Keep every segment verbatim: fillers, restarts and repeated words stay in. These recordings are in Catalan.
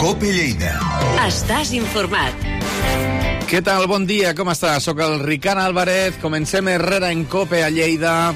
COPE Lleida. Estàs informat. Què tal? Bon dia, com estàs? Soc el Ricard Álvarez. Comencem Herrera en COPE a Lleida.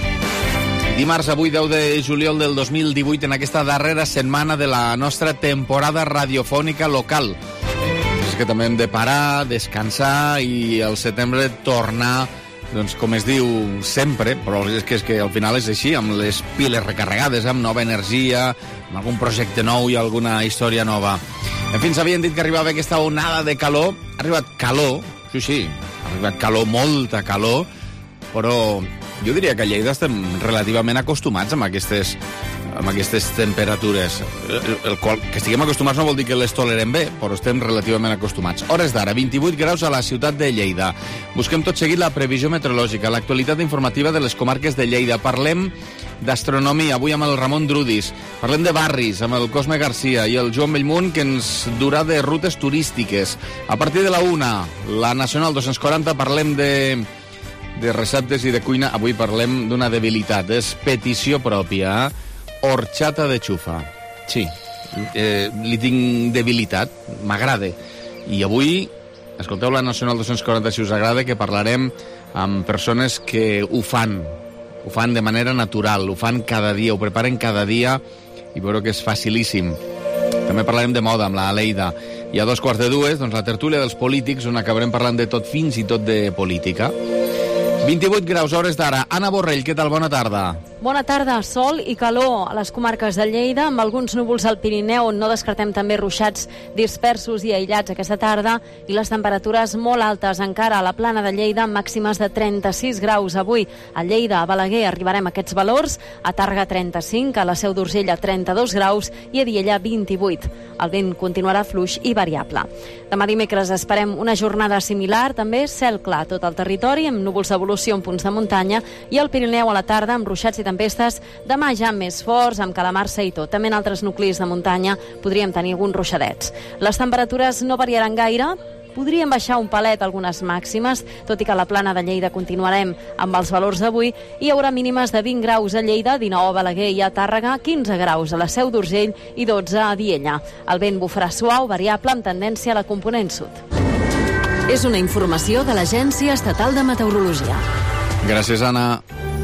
Dimarts, avui, deu de juliol del dos mil divuit, en aquesta darrera setmana de la nostra temporada radiofònica local. És que també hem de parar, descansar i al setembre tornar, doncs, com es diu sempre, però és que, és que al final és així, amb les piles recarregades, amb nova energia, amb algun projecte nou i alguna història nova. En fi, ens havien dit que arribava aquesta onada de calor. Ha arribat calor, sí, sí, ha arribat calor, molta calor, però jo diria que a Lleida estem relativament acostumats amb aquestes, amb aquestes temperatures. El, el qual, que estiguem acostumats no vol dir que les tolerem bé, però estem relativament acostumats. Hores d'ara, vint-i-vuit graus a la ciutat de Lleida. Busquem tot seguit la previsió meteorològica, l'actualitat informativa de les comarques de Lleida. Parlem d'astronomia, avui amb el Ramon Drudis. Parlem de barris, amb el Cosme Garcia i el Joan Bellmunt, que ens durà de rutes turístiques. A partir de la una, la Nacional dos-cents quaranta, parlem de... de receptes i de cuina. Avui parlem d'una debilitat, és petició pròpia, horchata de xufa. Sí, eh, li tinc debilitat, m'agrada. I avui, escolteu la Nacional dos-cents quaranta si us agrada, que parlarem amb persones que ho fan, ho fan de manera natural, ho fan cada dia, ho preparen cada dia, i veureu que és facilíssim. També parlarem de moda amb la Aleida. I a dos quarts de dues, doncs, la tertúlia dels polítics, on acabarem parlant de tot, fins i tot de política. vint-i-vuit graus, hores d'ara. Anna Borrell, què tal? Bona tarda. Bona tarda. Sol i calor a les comarques de Lleida, amb alguns núvols al Pirineu, on no descartem també ruixats dispersos i aïllats aquesta tarda, i les temperatures molt altes encara a la plana de Lleida, amb màximes de trenta-sis graus avui. A Lleida, a Balaguer, arribarem a aquests valors, a Tàrrega trenta-cinc, a la Seu d'Urgell a trenta-dos graus i a Diella vint-i-vuit. El vent continuarà fluix i variable. Demà dimecres esperem una jornada similar, també cel clar a tot el territori, amb núvols d'evolució en punts de muntanya, i al Pirineu a la tarda amb ruixats i tempestes, demà ja més forts, amb calamarsa i tot. També en altres nuclis de muntanya podríem tenir alguns ruixadets. Les temperatures no variaran gaire, podríem baixar un palet algunes màximes, tot i que a la plana de Lleida continuarem amb els valors d'avui. Hi haurà mínimes de vint graus a Lleida, dinou a Balaguer i a Tàrrega, quinze graus a la Seu d'Urgell i dotze a Diella. El vent bufarà suau, variable, amb tendència a la component sud. És una informació de l'Agència Estatal de Meteorologia. Gràcies, Anna.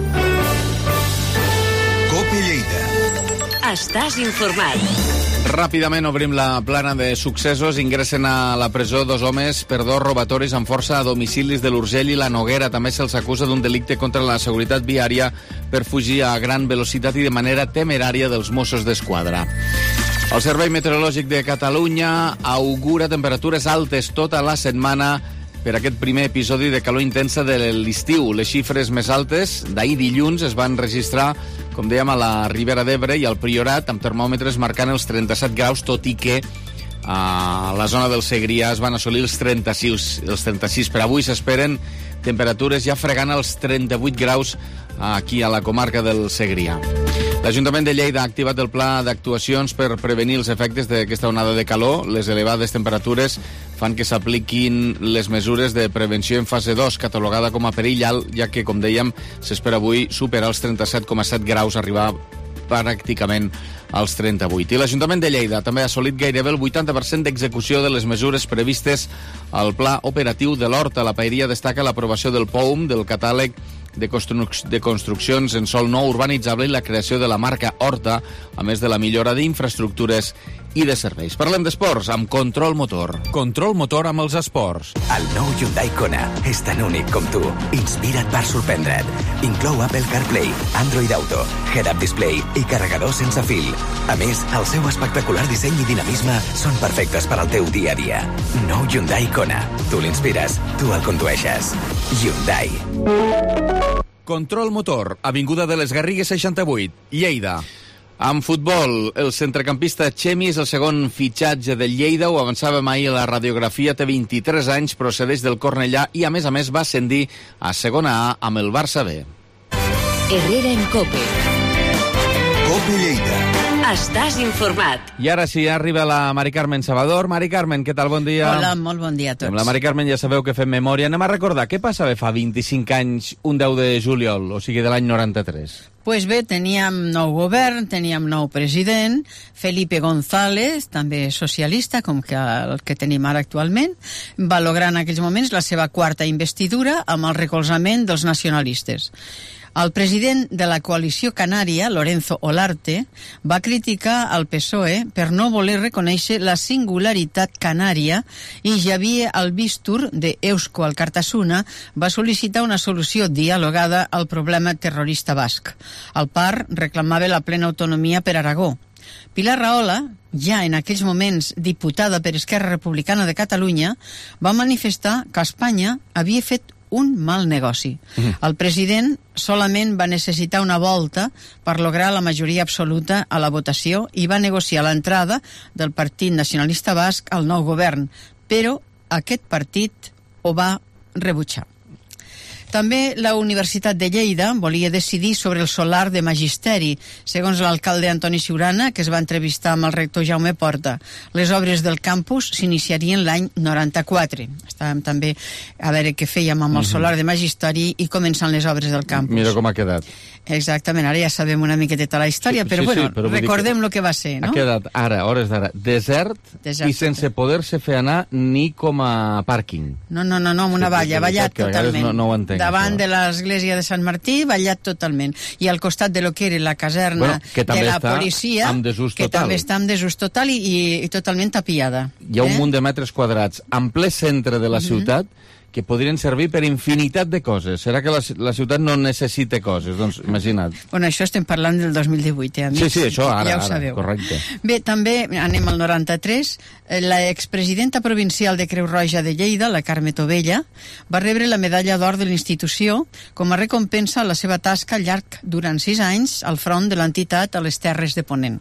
COPE Lleida. Estàs informat. Ràpidament obrim la plana de successos. Ingressen a la presó dos homes per dos robatoris amb força a domicilis de l'Urgell i la Noguera. També se'ls acusa d'un delicte contra la seguretat viària per fugir a gran velocitat i de manera temerària dels Mossos d'Esquadra. El Servei Meteorològic de Catalunya augura temperatures altes tota la setmana per aquest primer episodi de calor intensa de l'estiu. Les xifres més altes d'ahir dilluns es van registrar, com dèiem, a la Ribera d'Ebre i al Priorat, amb termòmetres marcant els trenta-set graus, tot i que a la zona del Segrià es van assolir els trenta-sis. Els trenta-sis. Per avui s'esperen temperatures ja fregant els trenta-vuit graus aquí a la comarca del Segrià. L'Ajuntament de Lleida ha activat el pla d'actuacions per prevenir els efectes d'aquesta onada de calor. Les elevades temperatures fan que s'apliquin les mesures de prevenció en fase dos, catalogada com a perill alt, ja que, com dèiem, s'espera avui superar els trenta-set coma set graus, arribar pràcticament als trenta-vuit. I l'Ajuntament de Lleida també ha assolit gairebé el vuitanta per cent d'execució de les mesures previstes al Pla Operatiu de l'Horta. La Paeria destaca l'aprovació del P O U M, del catàleg de, construc de construccions en sòl no urbanitzable i la creació de la marca Horta, a més de la millora d'infraestructures i de serveis. Parlem d'esports amb Control Motor. Control Motor amb els esports. El nou Hyundai Kona és tan únic com tu. Inspira't per sorprendre't. Inclou Apple CarPlay, Android Auto, Head-Up Display i carregador sense fil. A més, el seu espectacular disseny i dinamisme són perfectes per al teu dia a dia. Nou Hyundai Kona. Tu l'inspires, tu el condueixes. Hyundai. Control Motor, Avinguda de les Garrigues seixanta-vuit, Lleida. En futbol, el centrecampista Chemi és el segon fitxatge del Lleida, ho avançàvem ahir a la radiografia, té vint-i-tres anys, procedeix del Cornellà i a més a més va ascendir a segona A amb el Barça B. Herrera en COPE. COPE Lleida. Estàs informat. I ara sí, arriba la Mari Carmen Salvador. Mari Carmen, què tal? Bon dia. Hola, molt bon dia a tots. Amb la Mari Carmen ja sabeu que fem memòria. Anem a recordar, què passava fa vint-i-cinc anys, un deu de juliol, o sigui, de l'any noranta-tres? Pues bé, teníem nou govern, teníem nou president, Felipe González, també socialista, com que el que tenim ara actualment, va lograr en aquells moments la seva quarta investidura amb el recolzament dels nacionalistes. El president de la coalició canària, Lorenzo Olarte, va criticar al P S O E per no voler reconèixer la singularitat canària i Javier Albistur, de Eusko Alkartasuna, va sol·licitar una solució dialogada al problema terrorista basc. El P A R reclamava la plena autonomia per Aragó. Pilar Rahola, ja en aquells moments diputada per Esquerra Republicana de Catalunya, va manifestar que Espanya havia fet un mal negoci. Mm. El president solament va necessitar una volta per lograr la majoria absoluta a la votació i va negociar l'entrada del Partit Nacionalista Basc al nou govern, però aquest partit ho va rebutjar. També la Universitat de Lleida volia decidir sobre el solar de Magisteri. Segons l'alcalde Antoni Siurana, que es va entrevistar amb el rector Jaume Porta, les obres del campus s'iniciarien l'any noranta-quatre. Estàvem també a veure què fèiem amb el solar de Magisteri i començant les obres del campus. Mira com ha quedat. Exactament, ara ja sabem una miqueta la història, Sí, però sí, bueno, sí, però vull dir recordem que el que va ser, no? Ha quedat ara, a hores d'ara, desert, Desert, i sense poder-se fer anar ni com a pàrquing. No, no, no, no, amb una Sí, valla, és vallat que a vegades totalment. no- no ho entenc, Davant això. de l'església de Sant Martí, vallat totalment. I al costat de lo que era la caserna Bueno, que també de la està policia, amb desús que total. també està en desús total i, i, i totalment tapiada. Hi ha un eh? munt de metres quadrats en ple centre de la ciutat que podrien servir per infinitat de coses. Serà que la, la ciutat no necessita coses? Doncs imagina't. Bueno, això estem parlant del dos mil divuit, eh, amics? Sí, sí, això ara, ja ho ara, sabeu. correcte. Bé, també anem al noranta-tres. La expresidenta provincial de Creu Roja de Lleida, la Carme Tovella, va rebre la medalla d'or de l'institució com a recompensa a la seva tasca al llarg durant sis anys al front de l'entitat a les Terres de Ponent.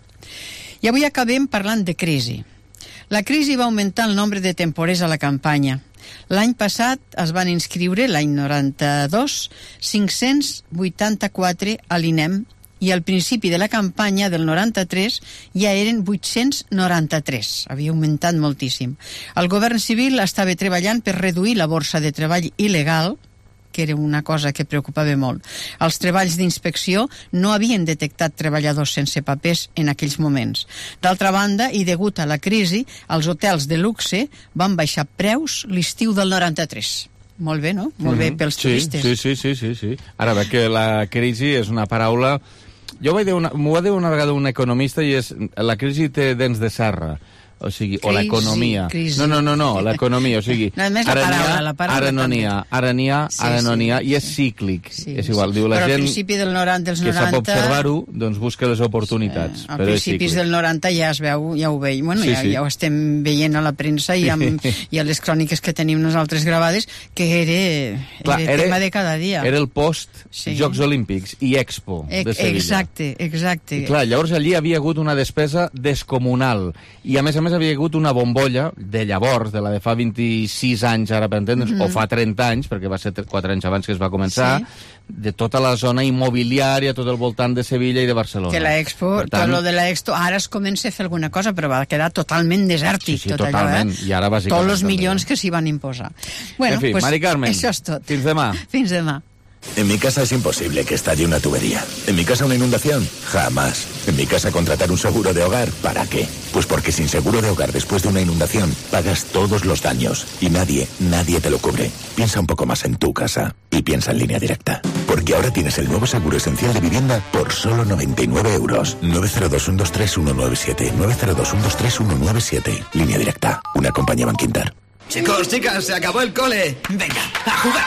I avui acabem parlant de crisi. La crisi va augmentar el nombre de temporers a la campanya. L'any passat es van inscriure, l'any noranta-dos, cinc-cents vuitanta-quatre a l'INEM i al principi de la campanya del noranta-tres ja eren vuit-cents noranta-tres. Havia augmentat moltíssim. El govern civil estava treballant per reduir la borsa de treball il·legal, que era una cosa que preocupava molt. Els treballs d'inspecció no havien detectat treballadors sense papers en aquells moments. D'altra banda, i degut a la crisi, els hotels de luxe van baixar preus l'estiu del noranta-tres. Molt bé, no? Molt bé pels Sí, turistes. sí, sí, sí, sí, sí. Ara ve que la crisi és una paraula... Jo vaig dir una, m'ho va dir una vegada un economista i és la crisi té dents de serra. O sigui, o Crisi, l'economia. crisi. No, no, no, no, l'economia, o sigui... No, només la ara n'hi ha, paraula, la paraula Ara no n'hi també. ha, ara n'hi ha, Sí, ara no sí. n'hi ha, i és cíclic. Sí, és igual, diu la però gent... al principi del noranta, dels que noranta... sap observar-ho, doncs busca les oportunitats. Eh, Al però és principis cíclic. del noranta ja es veu, ja ho veiem, bueno, Sí, ja, sí. ja ho estem veient a la premsa i, amb, i a les cròniques que tenim nosaltres gravades, que era, Clar, era, era- tema de cada dia. Era el post Sí. Jocs Olímpics i Expo E- de Sevilla. Exacte, exacte. I clar, llavors allí havia hagut una despesa descomunal i a més a més havia hagut una bombolla de llavors, de la de fa vint-i-sis anys, ara per entendre'ns, Mhm. o fa trenta anys, perquè va ser quatre anys abans que es va començar, Sí. de tota la zona immobiliària, tot el voltant de Sevilla i de Barcelona. Que la Expo, Per tant, tot lo de la Expo, ara es comença a fer alguna cosa, però va quedar totalment desèrtic. Sí, sí, tot totalment. Allò, eh? I ara bàsicament Tots els també. milions que s'hi van imposar. Bueno, en fi, pues, Mari Carmen, això és tot. fins demà. Fins demà. En mi casa es imposible que estalle una tubería. En mi casa una inundación, jamás. En mi casa contratar un seguro de hogar, ¿para qué? Pues porque sin seguro de hogar después de una inundación pagas todos los daños y nadie, nadie te lo cubre. Piensa un poco más en tu casa y piensa en Línea Directa. Porque ahora tienes el nuevo seguro esencial de vivienda por solo noventa y nueve euros. nueve cero dos uno dos tres uno nueve siete. nueve cero dos uno dos tres uno nueve siete. Línea Directa, una compañía Banquinter. Chicos, chicas, se acabó el cole. Venga, a jugar.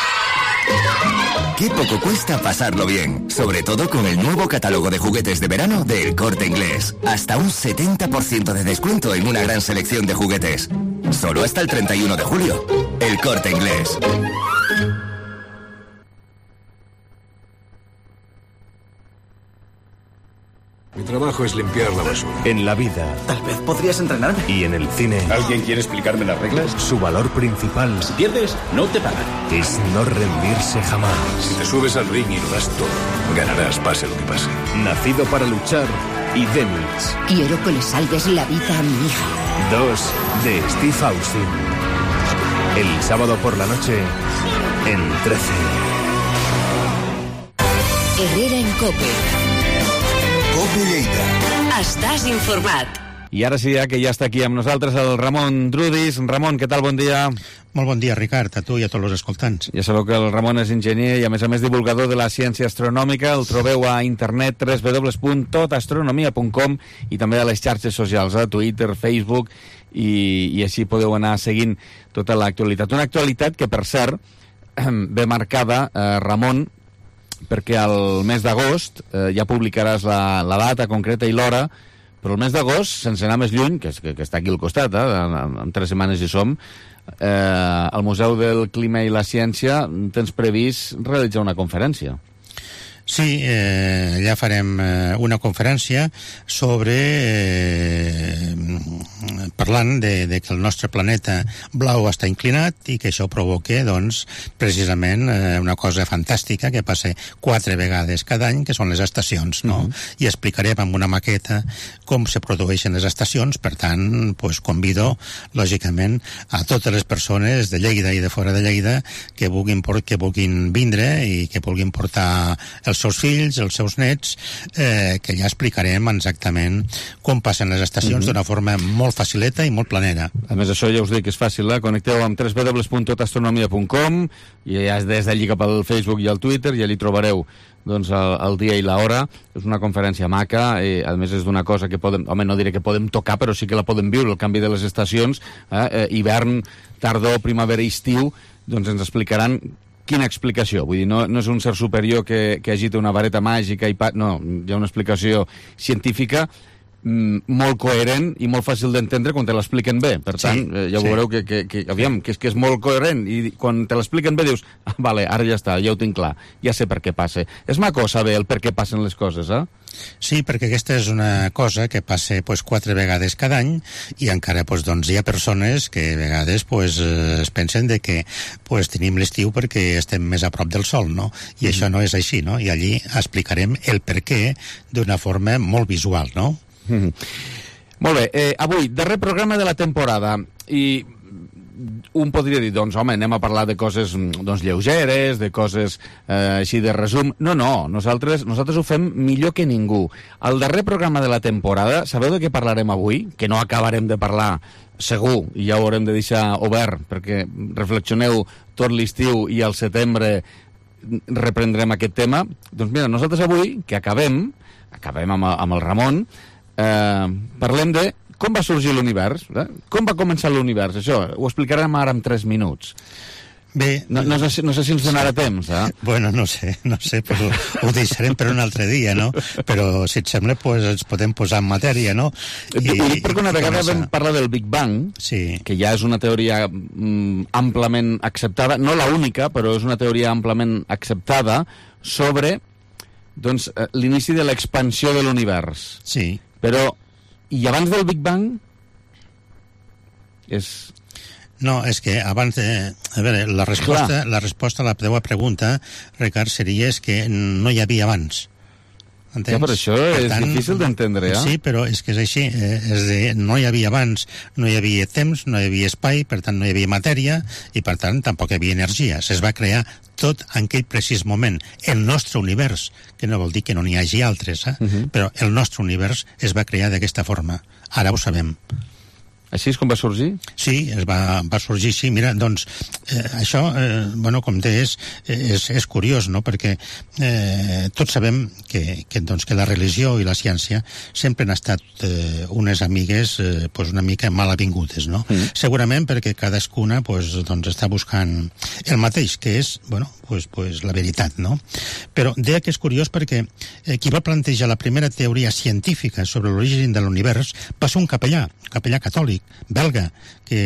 Qué poco cuesta pasarlo bien, sobre todo con el nuevo catálogo de juguetes de verano de El Corte Inglés. Hasta un setenta por ciento de descuento en una gran selección de juguetes. Solo hasta el treinta y uno de julio. El Corte Inglés. Mi trabajo es limpiar la basura. En la vida Tal vez podrías entrenarme. y en el cine, ¿Alguien quiere explicarme las reglas? su valor principal Si pierdes, no te pagan. es no rendirse jamás. Si te subes al ring y lo das todo, ganarás pase lo que pase. Nacido para luchar y Demics. Quiero que le salves la vida a mi hija. Dos, de Steve Austin. El sábado por la noche, en trece. Herrera en COPE. COPE Lleida. Estàs informat. I ara sí, ja que ja està aquí amb nosaltres el Ramon Drudis. Ramon, què tal? Bon dia. Molt bon dia, Ricard, a tu i a tots els escoltants. Ja sabeu que el Ramon és enginyer i, a més a més, divulgador de la ciència astronòmica. El trobeu a internet w w w punt tot astronomia punt com i també a les xarxes socials, a Twitter, Facebook, i, i així podeu anar seguint tota l'actualitat. Una actualitat que, per cert, ve marcada, eh, Ramon, perquè al mes d'agost eh, ja publicaràs la, la data concreta i l'hora, però el mes d'agost, sense anar més lluny, que, que, que està aquí al costat, eh, en, en tres setmanes hi som, eh, al Museu del Clima i la Ciència tens previst realitzar una conferència. Sí, eh, ja farem eh, una conferència sobre eh, parlant de, de que el nostre planeta blau està inclinat i que això provoca, doncs, precisament eh, una cosa fantàstica que passa quatre vegades cada any, que són les estacions, no? Mm-hmm. I explicarem amb una maqueta com se produeixen les estacions. Per tant, pues, convido, lògicament, a totes les persones de Lleida i de fora de Lleida que vulguin, que vulguin vindre i que vulguin portar els seus fills, els seus nets, eh, que ja explicarem exactament com passen les estacions mm-hmm. d'una forma molt facileta i molt planera. A més, això ja us dic que és fàcil, eh? Connecteu amb w w w punt tot astronomia punt com i ja des d'allí cap al Facebook i al Twitter ja li trobareu doncs el, el dia i l'hora. És una conferència maca, i a més és d'una cosa que podem, home, no diré que podem tocar, però sí que la podem viure, el canvi de les estacions, eh? Eh, hivern, tardor, primavera i estiu, doncs ens explicaran quina explicació. Vull dir, no, no és un ser superior que, que agita una vareta màgica i pa... no, hi ha una explicació científica mm, molt coherent i molt fàcil d'entendre quan te l'expliquen bé. Per tant, sí, eh, ja ho sí. veureu que, que, que, aviam, que és que és molt coherent i quan te l'expliquen bé dius, ah, vale, ara ja està, ja ho tinc clar, ja sé per què passa. És maco saber el per què passen les coses, eh? Sí, perquè aquesta és una cosa que passa pues, quatre vegades cada any i encara pues, doncs, hi ha persones que a vegades pues, es pensen de que pues, tenim l'estiu perquè estem més a prop del sol, no? I mm. això no és així, no? I allí explicarem el per què d'una forma molt visual, no? Mm. Molt bé, eh, avui, darrer programa de la temporada i un podria dir, doncs, home, anem a parlar de coses doncs, lleugeres, de coses eh, així de resum. No, no, nosaltres, nosaltres ho fem millor que ningú. Al darrer programa de la temporada, sabeu de què parlarem avui? Que no acabarem de parlar segur, i ja ho haurem de deixar obert, perquè reflexioneu tot l'estiu i al setembre reprendrem aquest tema. Doncs mira, nosaltres avui, que acabem, acabem amb, amb el Ramon, eh, parlem de com va sorgir l'univers? Eh? Com va començar l'univers? Això ho explicarem ara en tres minuts. Bé... No, no, sé, no sé si ens donarà temps, eh? Bueno, no sé, no sé, però ho deixarem per un altre dia, no? Però, si et sembla, pues, ens podem posar en matèria, no? I, I dic perquè una vegada vam parlar del Big Bang, sí. que ja és una teoria mm, amplament acceptada, no la única, però és una teoria amplament acceptada sobre doncs, l'inici de l'expansió de l'univers. Sí. Però i abans del Big Bang és... No, és que abans de... A veure, la resposta, la resposta a la teva pregunta, Ricard, seria és que no hi havia abans. Entens? Ja, però això per és tant, difícil d'entendre, eh? Sí, però és que és així. Eh, és de, no hi havia abans, no hi havia temps, no hi havia espai, per tant no hi havia matèria, i per tant tampoc hi havia energia. Es va crear tot en aquell precís moment. El nostre univers, que no vol dir que no n'hi hagi altres, eh? Uh-huh. Però el nostre univers es va crear d'aquesta forma. Ara ho sabem. Així és com va sorgir? Sí, es va, va sorgir així. Mira, doncs, eh, això, eh, bueno, com deies, és, és curiós, no?, perquè eh, tots sabem que, que, doncs, que la religió i la ciència sempre han estat eh, unes amigues eh, pues una mica mal avingudes, no? Mm. Segurament perquè cadascuna pues, doncs, està buscant el mateix, que és, bueno, pues, pues la veritat, no? Però deia que és curiós perquè eh, qui va plantejar la primera teoria científica sobre l'origen de l'univers va ser un capellà, capellà catòlic, belga, que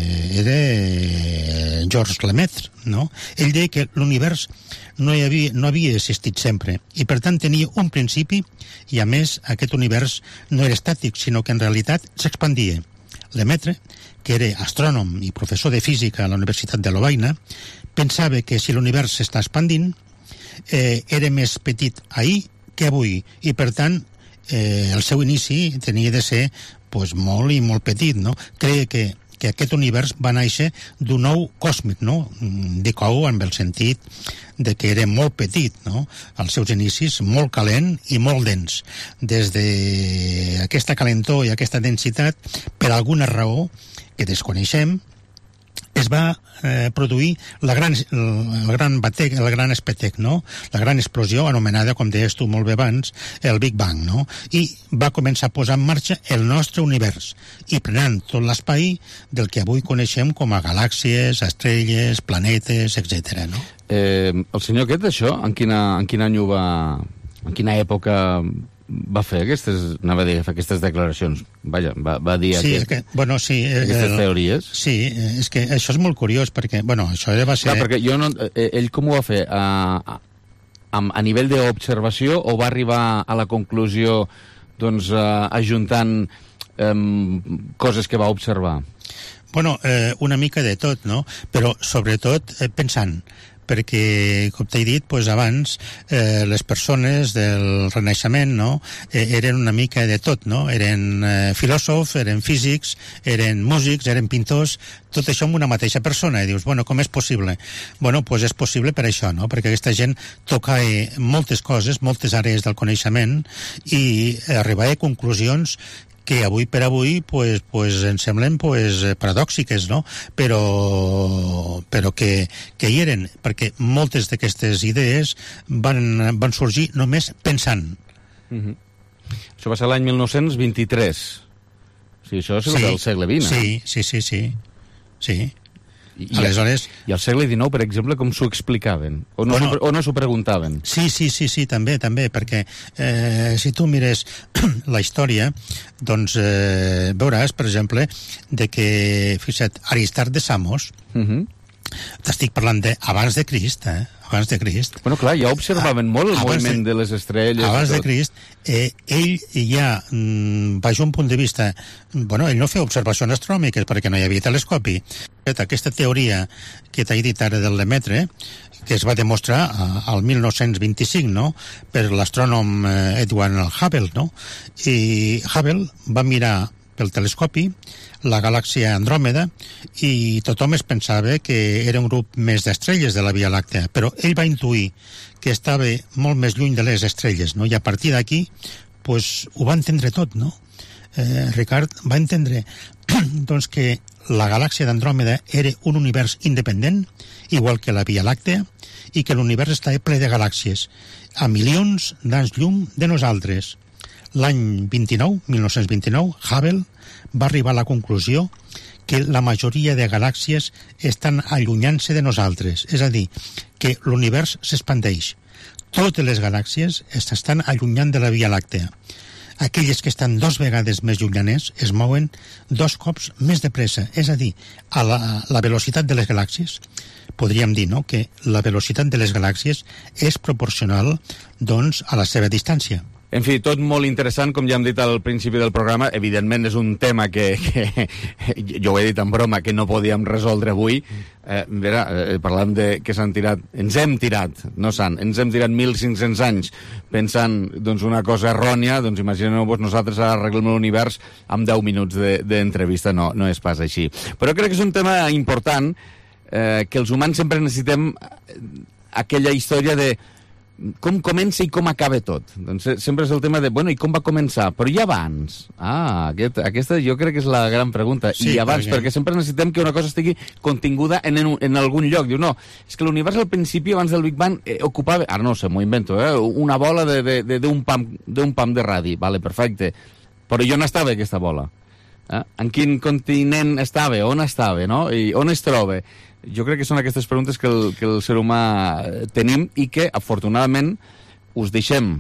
era Georges Lemaitre, no? Ell deia que l'univers no, hi havia, no havia existit sempre i per tant tenia un principi i a més aquest univers no era estàtic sinó que en realitat s'expandia. Lemaitre, que era astrònom i professor de física a la Universitat de Lovaina, pensava que si l'univers s'està expandint eh, era més petit ahir que avui i per tant eh, el seu inici tenia de ser pues, molt i molt petit, no? Crec que que aquest univers va néixer d'un ou còsmic, no? Dic ou amb el sentit de que era molt petit, no? Als seus inicis, molt calent i molt dens. Des d'aquesta calentor i aquesta densitat, per alguna raó que desconeixem, es va eh, produir la gran, el gran batec, el gran espetec, no? La gran explosió anomenada, com deies tu molt bé abans, el Big Bang, no? I va començar a posar en marxa el nostre univers i prenent tot l'espai del que avui coneixem com a galàxies, estrelles, planetes, etcètera, no? Eh, el senyor aquest, això, en, quina, en quin any ho va... En quina època va fer aquestes, anava a dir, aquestes declaracions? Vaja, va, va dir sí, aquest, que, bueno, sí, aquestes el, teories? Sí, és que això és molt curiós, perquè, bueno, això va ser... Clar, perquè jo no, ell com ho va fer? A, a, a nivell d'observació o va arribar a la conclusió, doncs, uh, ajuntant um, coses que va observar? Bueno, eh, una mica de tot, no? Però, sobretot, eh, pensant, perquè, com t'he dit, pues, abans eh, les persones del Renaixement, no? eh, eren una mica de tot, no? Eren eh, filòsofs, eren físics, eren músics, eren pintors, tot això amb una mateixa persona. I dius, bueno, com és possible? Bueno, pues és possible per això, no? Perquè aquesta gent toca eh, moltes coses, moltes àrees del coneixement i arribar a conclusions que avui per avui pues, pues, ens semblen pues, paradòxiques, no? Però, però que, que hi eren, perquè moltes d'aquestes idees van, van sorgir només pensant. Mm-hmm. Això va ser l'any mil nou-cents vint-i-tres. O sigui, això és sí, del segle vint, sí, eh? Sí, sí, sí, sí. I, Aleshores... I al segle dinou, per exemple, com s'ho explicaven? O no, bueno, o no s'ho preguntaven? Sí, sí, sí, sí, també, també, perquè eh, si tu mires la història, doncs eh, veuràs, per exemple, de que, fixa't, Aristard de Samos, uh-huh. t'estic parlant de abans de Crist, eh? Abans de Crist. Bueno, clar, ja observaven molt el moviment de, de les estrelles. Abans de Crist, eh, ell ja, mm, baix un punt de vista, bueno, ell no feia observacions astrònomiques perquè no hi havia telescopi. Aquesta teoria que t'he dit ara del Lemaitre, que es va demostrar al mil nou-cents vint-i-cinc, no?, per l'astrònom Edward Hubble, no? I Hubble va mirar pel telescopi la galàxia Andròmeda i tothom es pensava que era un grup més d'estrelles de la Via Làctea, però ell va intuir que estava molt més lluny de les estrelles, no? I a partir d'aquí pues, ho va entendre tot, no? Eh, Ricard va entendre doncs, que la galàxia d'Andròmeda era un univers independent, igual que la Via Làctea, i que l'univers estava ple de galàxies, a milions d'anys llum de nosaltres. L'any vint-i-nou, mil nou-cents vint-i-nou, Hubble va arribar a la conclusió que la majoria de galàxies estan allunyant-se de nosaltres, és a dir, que l'univers s'expandeix. Totes les galàxies s'estan allunyant de la Via Làctea. Aquelles que estan dos vegades més llunyanes es mouen dos cops més de pressa, és a dir, a la, la velocitat de les galàxies. Podríem dir, no?, que la velocitat de les galàxies és proporcional, doncs, a la seva distància. En fi, tot molt interessant, com ja hem dit al principi del programa. Evidentment és un tema que, que jo ho he dit en broma, que no podíem resoldre avui. Eh, vera, eh, parlant de que s'han tirat, ens hem tirat, no s'han, ens hem tirat mil cinc-cents anys pensant doncs, una cosa errònia, doncs imagineu-vos nosaltres arreglem l'univers amb deu minuts d'entrevista, de, no, no és pas així. Però crec que és un tema important, eh, que els humans sempre necessitem aquella història de com comença i com acaba tot. Doncs sempre és el tema de, bueno, i com va començar? Però i abans? Ah, aquest, aquesta jo crec que és la gran pregunta. Sí, I abans, perquè... perquè sempre necessitem que una cosa estigui continguda en, en, en algun lloc. Diu, no, és que l'univers al principi, abans del Big Bang, eh, ocupava, ara no sé, m'ho invento, eh, una bola d'un de, de, de pam, pam de radi. Vale, perfecte. Però jo on estava aquesta bola? Eh? En quin continent estava? On estava, no? I on es troba? Jo crec que són aquestes preguntes que el, que el ser humà tenim i que, afortunadament, us deixem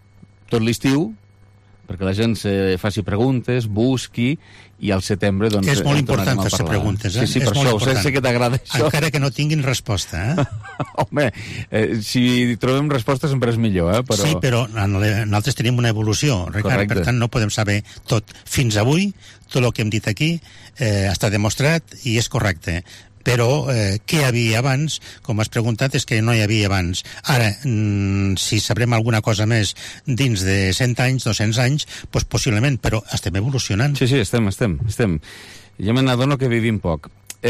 tot l'estiu perquè la gent se faci preguntes, busqui, i al setembre doncs, és molt important fer-se preguntes, eh? Sí, sí, és per això, important. Sé que t'agrada això. Encara que no tinguin resposta, eh? Home, eh, si trobem resposta sempre és millor, eh? Però... Sí, però nosaltres tenim una evolució, Ricard, per tant no podem saber tot. Fins avui, tot el que hem dit aquí eh, està demostrat i és correcte. però eh, què hi havia abans, com has preguntat, és que no hi havia abans. Ara, mm, si sabrem alguna cosa més dins de cent anys, dos-cents anys, doncs possiblement, però estem evolucionant. Sí, sí, estem, estem, estem. Jo me n'adono que vivim poc.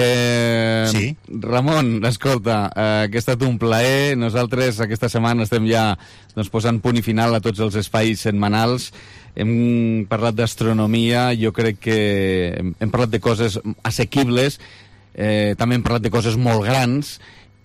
Eh, sí. Ramon, escolta, eh, que ha estat un plaer. Nosaltres aquesta setmana estem ja doncs, posant punt i final a tots els espais setmanals. Hem parlat d'astronomia, jo crec que hem, hem parlat de coses assequibles, eh, també hem parlat de coses molt grans,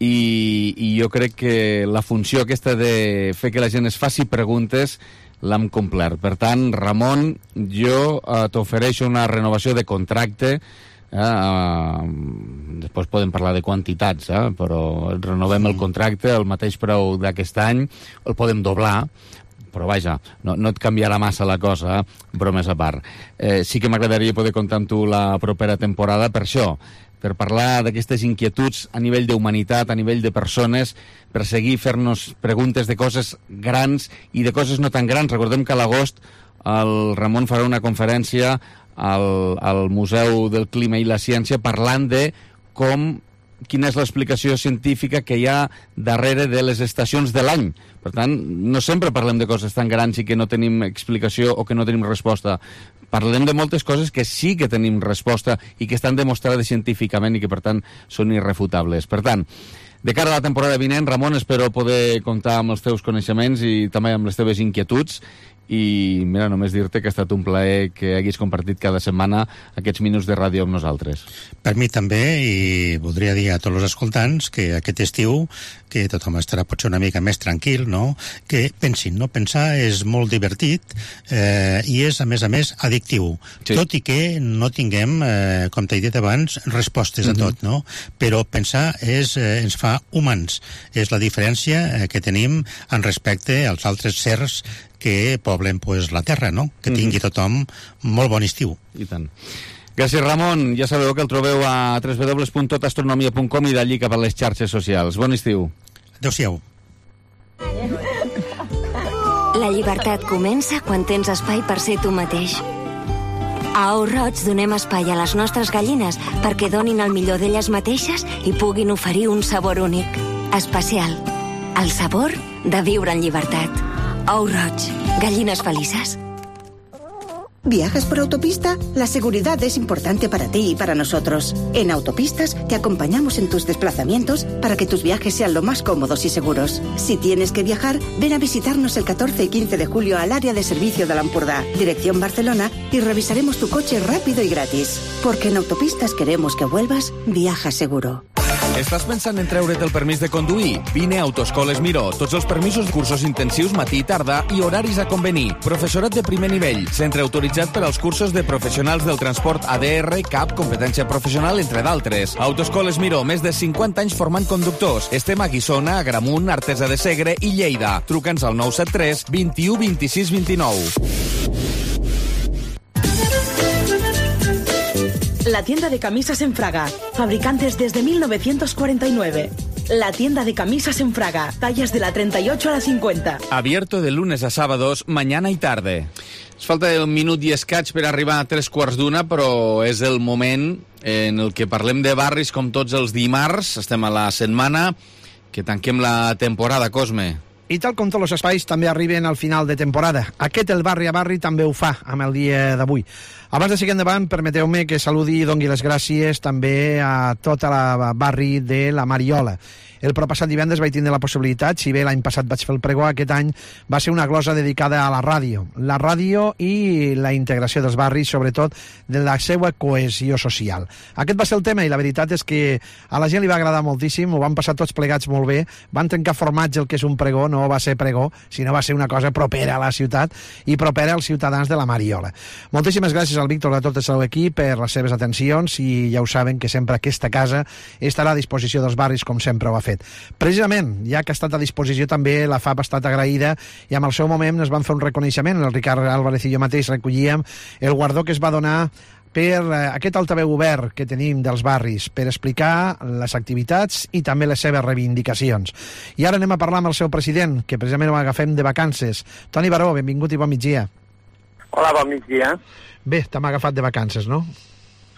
i, i jo crec que la funció aquesta de fer que la gent es faci preguntes l'hem complert. Per tant, Ramon, jo eh, t'ofereixo una renovació de contracte. Eh, uh, després podem parlar de quantitats, eh, però renovem el contracte, el mateix preu d'aquest any, el podem doblar, però vaja, no, no et canviarà massa la cosa, eh? Bromes a part. Eh, sí que m'agradaria poder comptar amb tu la propera temporada per això, per parlar d'aquestes inquietuds a nivell d'humanitat, a nivell de persones, per seguir fer-nos preguntes de coses grans i de coses no tan grans. Recordem que a l'agost el Ramon farà una conferència al, al Museu del Clima i la Ciència parlant de com, quina és l'explicació científica que hi ha darrere de les estacions de l'any. Per tant, no sempre parlem de coses tan grans i que no tenim explicació o que no tenim resposta. Parlem de moltes coses que sí que tenim resposta i que estan demostrades científicament i que, per tant, són irrefutables. Per tant, de cara a la temporada vinent, Ramon, espero poder comptar amb els teus coneixements i també amb les teves inquietuds. I, mira, només dir-te que ha estat un plaer que haguis compartit cada setmana aquests minuts de ràdio amb nosaltres. Per mi també, i voldria dir a tots els escoltants que aquest estiu, que tothom estarà potser una mica més tranquil, no? Que pensin, no? Pensar és molt divertit eh, i és, a més a més, addictiu. Sí. Tot i que no tinguem, eh, com t'he dit abans, respostes mm-hmm. a tot, no? Però pensar és, eh, ens fa humans. És la diferència eh, que tenim en respecte als altres sers que poblen pues, la terra, no? Que tingui tothom molt bon estiu. I tant. Gràcies, Ramon. Ja sabeu que el trobeu a w w w punt tot astronomia punt com i d'allí cap a les xarxes socials. Bon estiu. Adéu-siau. La llibertat comença quan tens espai per ser tu mateix. A Ou Roig donem espai a les nostres gallines perquè donin el millor d'elles mateixes i puguin oferir un sabor únic, especial. El sabor de viure en llibertat. Ou Roig, gallinas felices. ¿Viajas por autopista? La seguridad es importante para ti y para nosotros. En Autopistas te acompañamos en tus desplazamientos para que tus viajes sean lo más cómodos y seguros. Si tienes que viajar, ven a visitarnos el catorce y quince de julio al área de servicio de l'Empordà, dirección Barcelona, y revisaremos tu coche rápido y gratis. Porque en Autopistas queremos que vuelvas, viaja seguro. Estàs pensant en treure't el permís de conduir? Vine a Autoescoles Miró. Tots els permisos de cursos intensius matí i tarda i horaris a convenir. Professorat de primer nivell. Centre autoritzat per als cursos de professionals del transport A D R, C A P, competència professional, entre d'altres. Autoescoles Miró, més de cinquanta anys formant conductors. Estem a Guissona, Agramunt, Artesa de Segre i Lleida. Truca'ns al nou set tres, vint-i-u, vint-i-sis, vint-i-nou. La tienda de camisas en Fraga, fabricantes desde mil novecientos cuarenta y nueve. La tienda de camisas en Fraga, tallas de la treinta y ocho a la cincuenta. Abierto de lunes a sábados, mañana y tarde. Ens falta un minut i escaig per arribar a tres quarts d'una, però és el moment en el que parlem de barris com tots els dimarts. Estem a la setmana que tanquem la temporada, Cosme. I tal com tots els espais també arriben al final de temporada. Aquest, el Barri a Barri, també ho fa amb el dia d'avui. Abans de seguir endavant, permeteu-me que saludi i doni les gràcies també a tota la barri de la Mariola. El propassat divendres vaig tindre la possibilitat, si bé l'any passat vaig fer el pregó, aquest any va ser una glosa dedicada a la ràdio. La ràdio i la integració dels barris, sobretot de la seva cohesió social. Aquest va ser el tema i la veritat és que a la gent li va agradar moltíssim, ho van passar tots plegats molt bé, van trencar formatge el que és un pregó, no va ser pregó, sinó va ser una cosa propera a la ciutat i propera als ciutadans de la Mariola. Moltíssimes gràcies al Víctor i a tot el seu equip per les seves atencions i ja ho saben que sempre aquesta casa estarà a disposició dels barris com sempre ho ha fet. Fet. Precisament, ja que ha estat a disposició també la F A P ha estat agraïda i amb el seu moment es van fer un reconeixement, el Ricard Álvarez i jo mateix recollíem el guardó que es va donar per eh, aquest altaveu obert que tenim dels barris, per explicar les activitats i també les seves reivindicacions. I ara anem a parlar amb el seu president, que precisament ho agafem de vacances. Toni Baró, benvingut i bon migdia. Hola, bon migdia. Bé, t'hem agafat de vacances, no? Sí,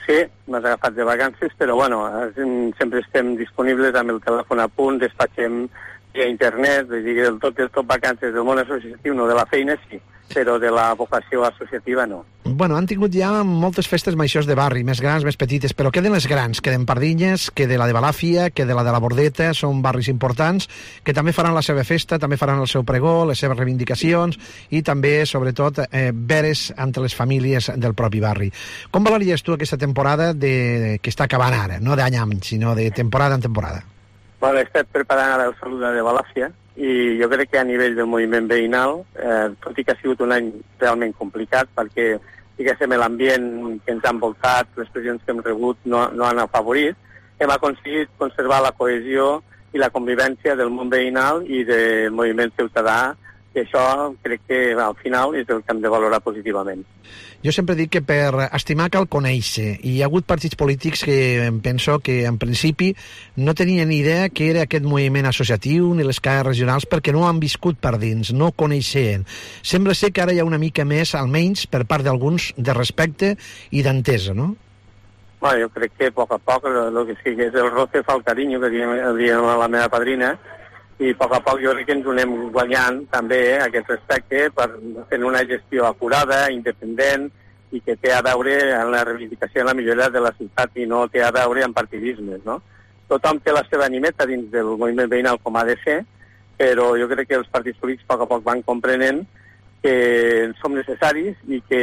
m'has agafat de vacances, però bueno, sempre estem disponibles amb el telèfon a punt, despatxem via internet, vull dir que del tot, del tot vacances del món associatiu, no de la feina sí, però de la vocació associativa no. Bueno, han tingut ja moltes festes majors de barri, més grans, més petites, però queden les grans, queden Pardinyes, queda la de Balàfia, queda la de la Bordeta, són barris importants, que també faran la seva festa, també faran el seu pregó, les seves reivindicacions, i també, sobretot, eh, veres entre les famílies del propi barri. Com valories tu aquesta temporada de, que està acabant ara, no d'any a any, sinó de temporada en temporada? Bueno, he estat preparant ara el Salut de Balàfia i jo crec que a nivell del moviment veïnal, eh, tot i que ha sigut un any realment complicat, perquè diguéssim l'ambient que ens ha envoltat, les pressions que hem rebut no, no han afavorit, hem aconseguit conservar la cohesió i la convivència del món veïnal i del moviment ciutadà, i això crec que al final és el que hem de valorar positivament. Jo sempre dic que per estimar cal conèixer, i hi ha hagut partits polítics que em penso que en principi no tenien ni idea que era aquest moviment associatiu ni les cases regionals perquè no han viscut per dins, no coneixien. Sembla ser que ara hi ha una mica més, almenys per part d'alguns, de respecte i d'entesa, no? Bueno, jo crec que a poc a poc el que sí que és el roce fa el carinyo, que diem a la meva padrina, i a poc a poc jo crec que ens ho anem guanyant també eh, aquest respecte per fer una gestió acurada, independent i que té a veure amb la reivindicació i la millora de la ciutat i no té a veure amb partidismes, no? Tothom té la seva animeta dins del moviment veïnal com ha de ser, però jo crec que els partits polítics a poc a poc van comprenent que som necessaris i que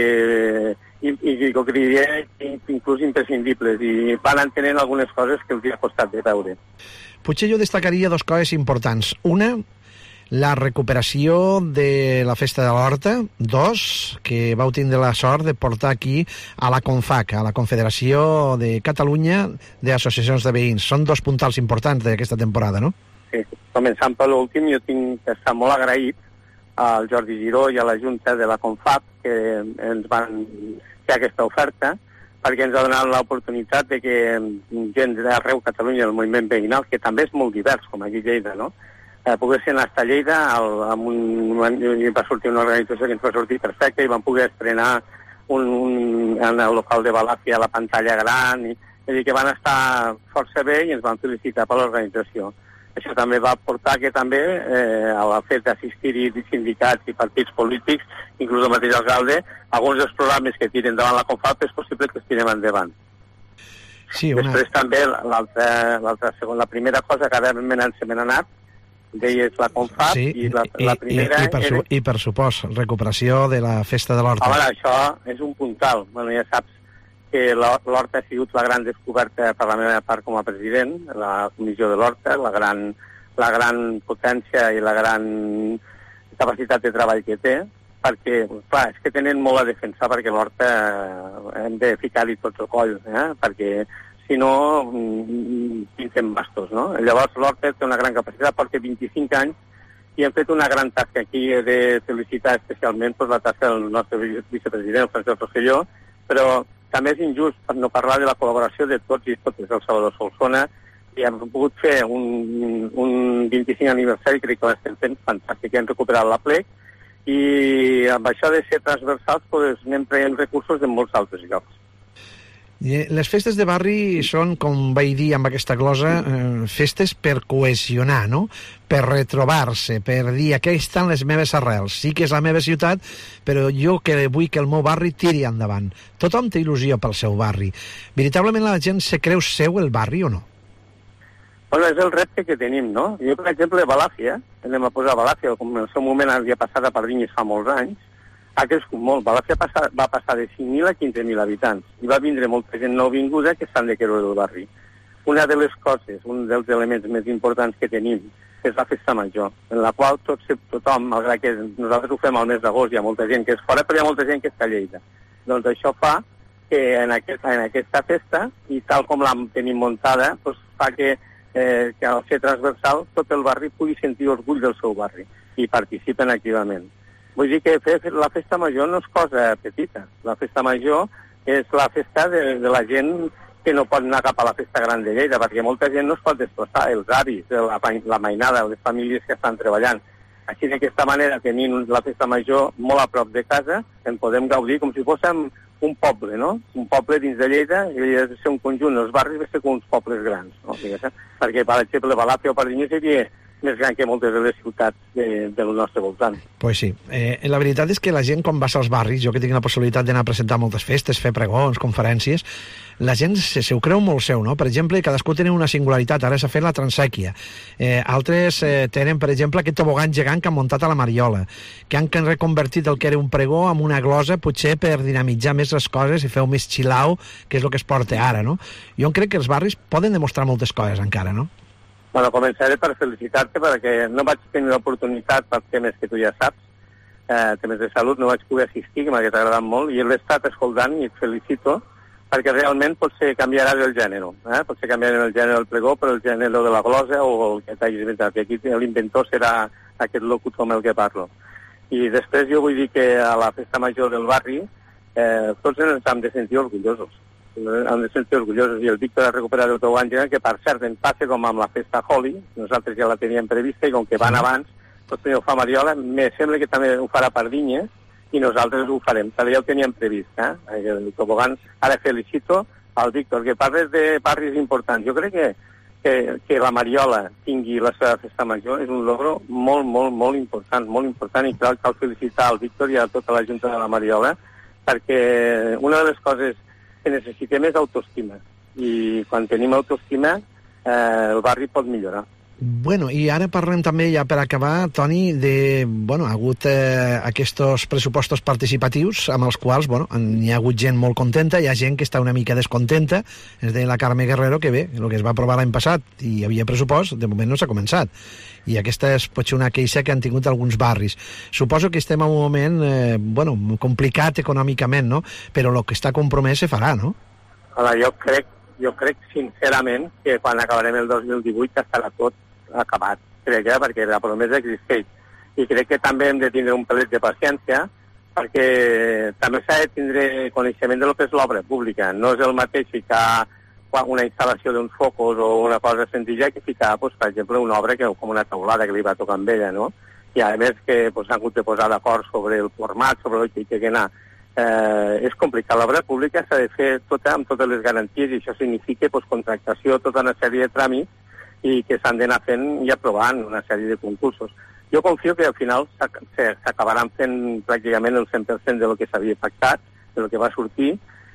i, i, i que diria inclús imprescindibles i van entenent algunes coses que els ha costat de veure. Potser jo destacaria dues coses importants. Una, la recuperació de la Festa de l'Horta. Dos, que vau tindre la sort de portar aquí a la CONFAC, a la Confederació de Catalunya d'Associacions de Veïns. Són dos puntals importants d'aquesta temporada, no? Sí, començant per l'últim, jo tinc que estar molt agraït al Jordi Giró i a la Junta de la CONFAC que ens van fer aquesta oferta, perquè ens ha donat l'oportunitat de que gent d'arreu Catalunya, el moviment veïnal, que també és molt divers, com aquí a Lleida, no? Eh, poguessin estar a Lleida, al, amb un, i va sortir una organització que ens va sortir perfecta i van poder estrenar un, un, en el local de Balàfia la pantalla gran, i, és dir, que van estar força bé i ens van felicitar per l'organització. Això també va portar que també eh, al fet d'assistir-hi sindicats i partits polítics, inclús el mateix alcalde, alguns dels programes que tiren davant la CONFAC és possible que es tirem endavant. Sí, una... Després també l'altra, l'altra segona, la primera cosa que ara menant se m'ha anat, deies la CONFAC, sí, i la, i, la primera... I, i, per su, era... I per supost, recuperació de la Festa de l'Horta. A veure, això és un puntal. Bueno, ja saps que l'Horta ha sigut la gran descoberta per la meva part com a president, la comissió de l'Horta, la gran, la gran potència i la gran capacitat de treball que té, perquè, clar, és que tenen molt a defensar perquè l'Horta hem de ficar-hi tot el coll, eh? Perquè si no pintem bastos, no? Llavors l'Horta té una gran capacitat, porta vint-i-cinc anys i hem fet una gran tasca aquí. He de felicitar especialment per la tasca del nostre vicepresident, el Francesc Rosselló, però també és injust per no parlar de la col·laboració de tots i totes. El Salvador Solsona, i hem pogut fer un, un vint-i-cinc aniversari, crec que l'estem fent fantàstic, hem recuperat la plec, i amb això de ser transversals doncs, anem prenent recursos de molts altres llocs. Les festes de barri són, com vaig dir amb aquesta glosa, eh, festes per cohesionar, no? Per retrobar-se, per dir aquí estan les meves arrels. Sí que és la meva ciutat, però jo que vull que el meu barri tiri endavant. Tothom té il·lusió pel seu barri. Veritablement la gent se creu seu el barri o no? Bueno, és el repte que tenim, no? Jo, per exemple, Balàfia, anem a posar Balàfia, com en el seu moment havia passat a Pardinyes fa molts anys, ha crescut molt. Balàfia va passar de cinc mil a quinze mil habitants i va vindre molta gent nouvinguda que estan de creure del barri. Una de les coses, un dels elements més importants que tenim és la festa major, en la qual tot, tothom, malgrat que nosaltres ho fem al mes d'agost, hi ha molta gent que és fora, però hi ha molta gent que està a Lleida. Doncs això fa que en, aquest, en aquesta festa, i tal com la tenim muntada, doncs fa que, eh, que al ser transversal tot el barri pugui sentir orgull del seu barri i participen activament. Vull dir que fer la festa major no és cosa petita. La festa major és la festa de, de la gent que no pot anar cap a la festa gran de Lleida, perquè molta gent no es pot desplaçar, els avis, la, la mainada, les famílies que estan treballant. Així d'aquesta manera, tenint la festa major molt a prop de casa, en podem gaudir com si fóssim un poble, no? Un poble dins de Lleida, i ha de ser un conjunt, els barris ha de ser com uns pobles grans, no? Perquè, per exemple, Balàfia o Pardinyà seria més gran que moltes de les ciutats de, del nostre voltant. Pues sí. Eh, la veritat és que la gent, quan vas als barris, jo que tinc la possibilitat d'anar a presentar moltes festes, fer pregons, conferències, la gent se, se ho creu molt seu, no? Per exemple, cadascú té una singularitat. Ara s'ha fet la transèquia. Eh, altres eh, tenen, per exemple, aquest tobogan gegant que han muntat a la Mariola, que han reconvertit el que era un pregó en una glosa, potser per dinamitzar més les coses i fer un més xilau, que és el que es porta ara, no? Jo crec que els barris poden demostrar moltes coses encara, no? Bueno, començaré per felicitar-te perquè no vaig tenir l'oportunitat per temes que tu ja saps, eh, temes de salut, no vaig poder assistir, que m'ha agradat molt, i l'he estat escoltant i et felicito perquè realment potser canviarà el gènere, eh? potser canviarà el gènere del pregó, però el gènere de la glosa o el que t'hagis inventat, i aquí l'inventor serà aquest locutor amb el que parlo. I després jo vull dir que a la festa major del barri eh, tots ens hem de sentir orgullosos. Han de sentir orgullosos, i el Víctor ha recuperat el tobogan gegant, que per cert en passa com amb la festa Holi, nosaltres ja la teníem prevista i com que van abans, doncs ho fa Mariola, me sembla que també ho farà Pardinyà i nosaltres ho farem, també ja ho teníem previst, eh? El tobogan. Ara felicito al Víctor, que parles de barris importants. Jo crec que, que, que la Mariola tingui la seva festa major és un logro molt, molt, molt important, molt important, i cal, cal felicitar al Víctor i a tota la Junta de la Mariola, perquè una de les coses que necessitem és autoestima, i quan tenim autoestima eh, el barri pot millorar. Bueno, i ara parlem també, ja per acabar, Toni, de, bueno, ha hagut eh, aquests pressupostos participatius amb els quals, bueno, hi ha hagut gent molt contenta, hi ha gent que està una mica descontenta. Es deia la Carme Guerrero que bé, el que es va aprovar l'any passat i hi havia pressupost, de moment no s'ha començat. I aquesta és potser una queixa que han tingut alguns barris. Suposo que estem en un moment, eh, bueno, complicat econòmicament, no? Però el que està compromès se farà, no? Hola, jo crec, jo crec sincerament que quan acabarem el dos mil divuit estarà tot acabat, crec, eh? Perquè la promesa existeix. I crec que també hem de tindre un pelet de paciència, perquè també s'ha de tindre coneixement de lo que és l'obra pública. No és el mateix ficar una instal·lació d'uns focus o una cosa senzilla que ficar, pues, per exemple, una obra que, com una taulada que li va tocar amb ella, no? I a més que pues, han hagut de posar d'acord sobre el format, sobre el que hi ha que anar. Eh, és complicat. L'obra pública s'ha de fer tota, amb totes les garanties, i això significa pues, contractació, tota una sèrie de tràmits i que s'han d'anar fent i aprovant una sèrie de concursos. Jo confio que al final s'acabaran fent pràcticament el cent per cent de lo que s'havia pactat, de lo que va sortir,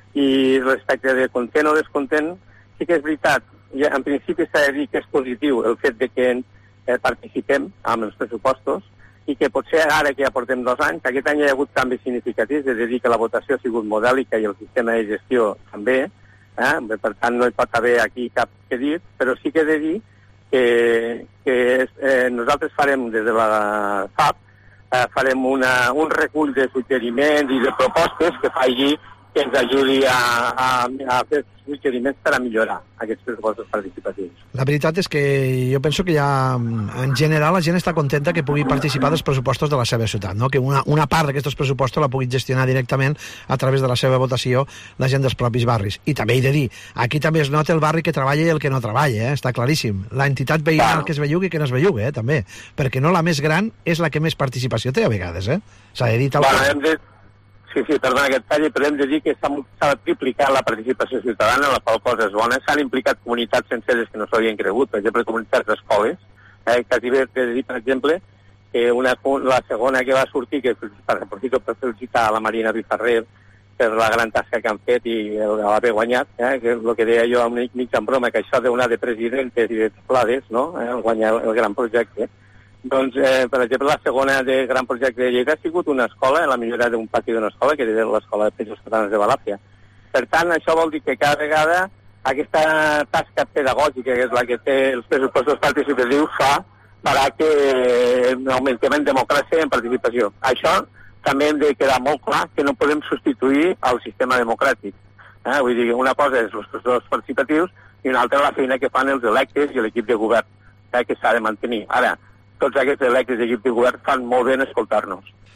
i respecte de content o descontent, sí que és veritat, i en principi s'ha de dir que és positiu el fet de que eh, participem amb els pressupostos, i que potser ara que ja portem dos anys, aquest any hi ha hagut canvis significatius, és a dir, que la votació ha sigut modèlica i el sistema de gestió també, eh? Per tant no hi pot haver aquí cap que dir, però sí que he de dir que, que eh, nosaltres farem des de la F A P, eh, farem una, un recull de suggeriments i de propostes que faci que ens ajudi a, a, a fer suggeriments per a millorar aquests pressupostos participatius. La veritat és que jo penso que ja, en general, la gent està contenta que pugui participar dels pressupostos de la seva ciutat, no? Que una, una part d'aquests pressupostos la pugui gestionar directament a través de la seva votació la gent dels propis barris. I també he de dir, aquí també es nota el barri que treballa i el que no treballa, eh? Està claríssim. La entitat veïnal claro. Que es bellugui i que no es bellugui, eh? També. Perquè no la més gran és la que més participació té a vegades, eh? S'ha de dir tal bueno, hem de... Sí, sí, perdona aquest tall, però hem de dir que s'ha triplicat la participació ciutadana, en la qual cosa és bona. S'han implicat comunitats senceres que no s'havien cregut, per exemple, comunitats d'escoles. Eh, quasi bé he de dir, per exemple, que una, la segona que va sortir, que aprofito per felicitar a la Marina Bifarrer per la gran tasca que han fet i l'haver guanyat, eh, que és el que deia jo amb mig en broma, que això d'una de presidentes i de plades, no? eh, guanyar el gran projecte. Doncs, eh, per exemple, la segona de gran projecte de Lleida ha sigut una escola, la millora d'un pati d'una escola, que era l'escola de Països Catalans de Balàfia. Per tant, això vol dir que cada vegada aquesta tasca pedagògica, que és la que té els pressupostos participatius, fa farà que augmentem en democràcia i en participació. Això també hem de quedar molt clar que no podem substituir el sistema democràtic. Eh? Vull dir, una cosa és els pressupostos participatius i una altra la feina que fan els electes i l'equip de govern, eh? que s'ha de mantenir. Ara, tots aquests electes d'equip de govern fan molt bé en escoltar-nos.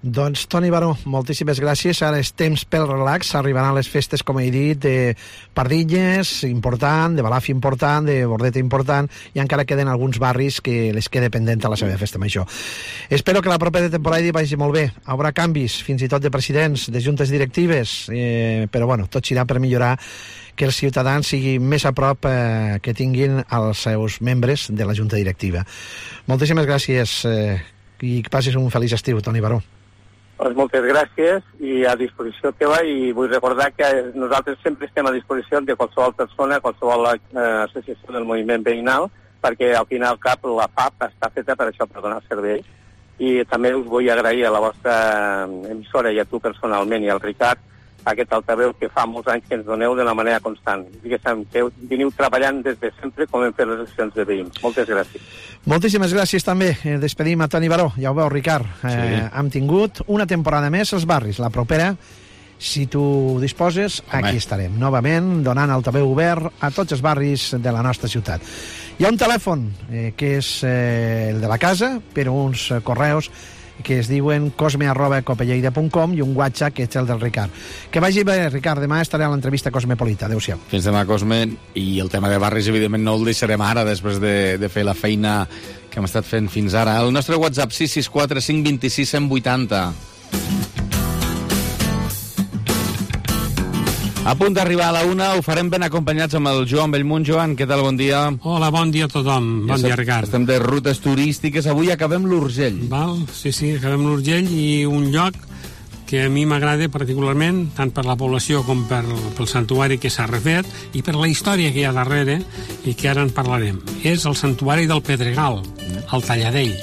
Doncs, Toni Baró, moltíssimes gràcies. Ara és temps pel relax. Arribaran les festes, com he dit, de Pardilles, important, de Balàfia, important, de Bordeta, important, i encara queden alguns barris que les quede pendent a la seva festa major. Espero que la propera temporada hi vagi molt bé. Hi haurà canvis, fins i tot de presidents, de juntes directives, eh, però bueno, tot serà per millorar que els ciutadans siguin més a prop, eh, que tinguin els seus membres de la junta directiva. Moltíssimes gràcies eh, i que passis un feliç estiu, Toni Baró. Pues moltes gràcies i a disposició teva, i vull recordar que nosaltres sempre estem a disposició de qualsevol persona, qualsevol eh, associació del moviment veïnal, perquè al final cap la F A P està feta per això, per donar servei. I també us vull agrair a la vostra emissora i a tu personalment i al Ricard aquest altaveu que fa molts anys que ens doneu d'una manera constant. Diguéssim, que veniu treballant des de sempre com hem fet les accions de veïns. Moltes gràcies. Moltíssimes gràcies també. Eh, despedim a Toni Baró. Ja ho veu, Ricard. Eh, sí. Hem tingut una temporada més als barris. La propera, si tu disposes, Home. aquí estarem. Novament, donant altaveu obert a tots els barris de la nostra ciutat. Hi ha un telèfon, eh, que és eh, el de la casa, però uns eh, correus que es diuen cosme arroba copelleida punt com i un WhatsApp que és el del Ricard. Que vagi bé, Ricard. Demà estaré a l'entrevista Cosmopolita. Adéu-siau. Fins demà, Cosme. I el tema de barris, evidentment, no el deixarem ara, després de, de fer la feina que hem estat fent fins ara. El nostre WhatsApp, sis sis quatre cinc dos sis cent vuitanta. A punt d'arribar a la una, ho farem ben acompanyats amb el Joan Bellmunt. Joan, què tal? Bon dia. Hola, bon dia a tothom. Bon ja dia, Ricard. Estem de rutes turístiques. Avui acabem l'Urgell. Val, sí, sí, acabem l'Urgell, i un lloc que a mi m'agrada particularment, tant per la població com per, pel santuari que s'ha refet i per la història que hi ha darrere i que ara en parlarem. És el santuari del Pedregal, al Talladell.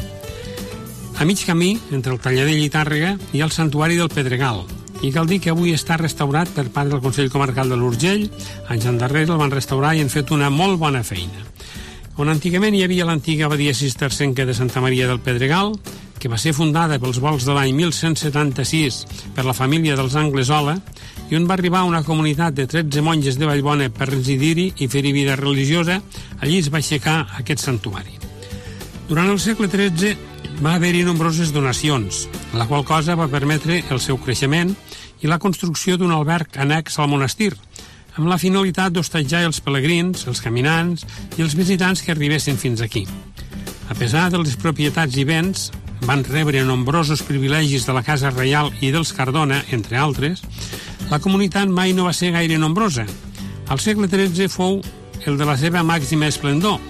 A mig camí, entre el Talladell i Tàrrega, hi ha el santuari del Pedregal, i cal dir que avui està restaurat per part del Consell Comarcal de l'Urgell. Anys endarrere el van restaurar i han fet una molt bona feina. On antigament hi havia l'antiga abadia cistercenca de Santa Maria del Pedregal, que va ser fundada pels volts de l'any mil cent setanta-sis per la família dels Anglesola, i on va arribar una comunitat de tretze monges de Vallbona per residir-hi i fer-hi vida religiosa, allí es va aixecar aquest santuari. Durant el segle tretze va haver-hi nombroses donacions, la qual cosa va permetre el seu creixement i la construcció d'un alberg annex al monestir, amb la finalitat d'hostatjar els pelegrins, els caminants i els visitants que arribessin fins aquí. A pesar de les propietats i béns, van rebre nombrosos privilegis de la Casa Reial i dels Cardona, entre altres, la comunitat mai no va ser gaire nombrosa. Al segle tretze fou el de la seva màxima esplendor.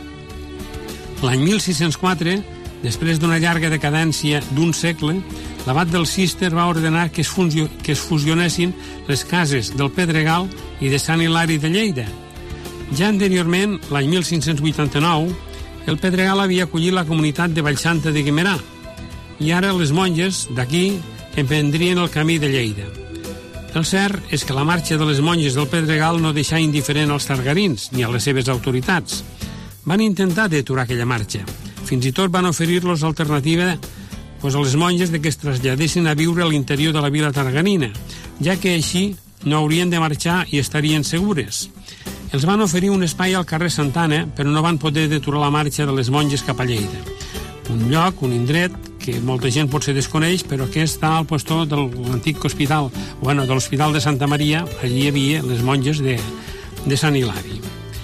L'any mil sis-cents quatre, després d'una llarga decadència d'un segle, l'abat del Cister va ordenar que es, fusio, que es fusionessin les cases del Pedregal i de Sant Hilari de Lleida. Ja anteriorment, l'any mil cinc-cents vuitanta-nou, el Pedregal havia acollit la comunitat de Vallsanta de Guimerà, i ara les monges d'aquí emprendrien el camí de Lleida. El cert és que la marxa de les monges del Pedregal no deixà indiferent als targarins ni a les seves autoritats. Van intentar deturar aquella marxa. Fins i tot van oferir-los alternativa pues, a les monges de que es traslladessin a viure a l'interior de la vila targarina, ja que així no haurien de marxar i estarien segures. Els van oferir un espai al carrer Santana, però no van poder deturar la marxa de les monges cap a Lleida. Un lloc, un indret, que molta gent potser desconeix, però que està al postó de l'antic hospital, bueno, de l'Hospital de Santa Maria. Allí hi havia les monges de, de Sant Hilari.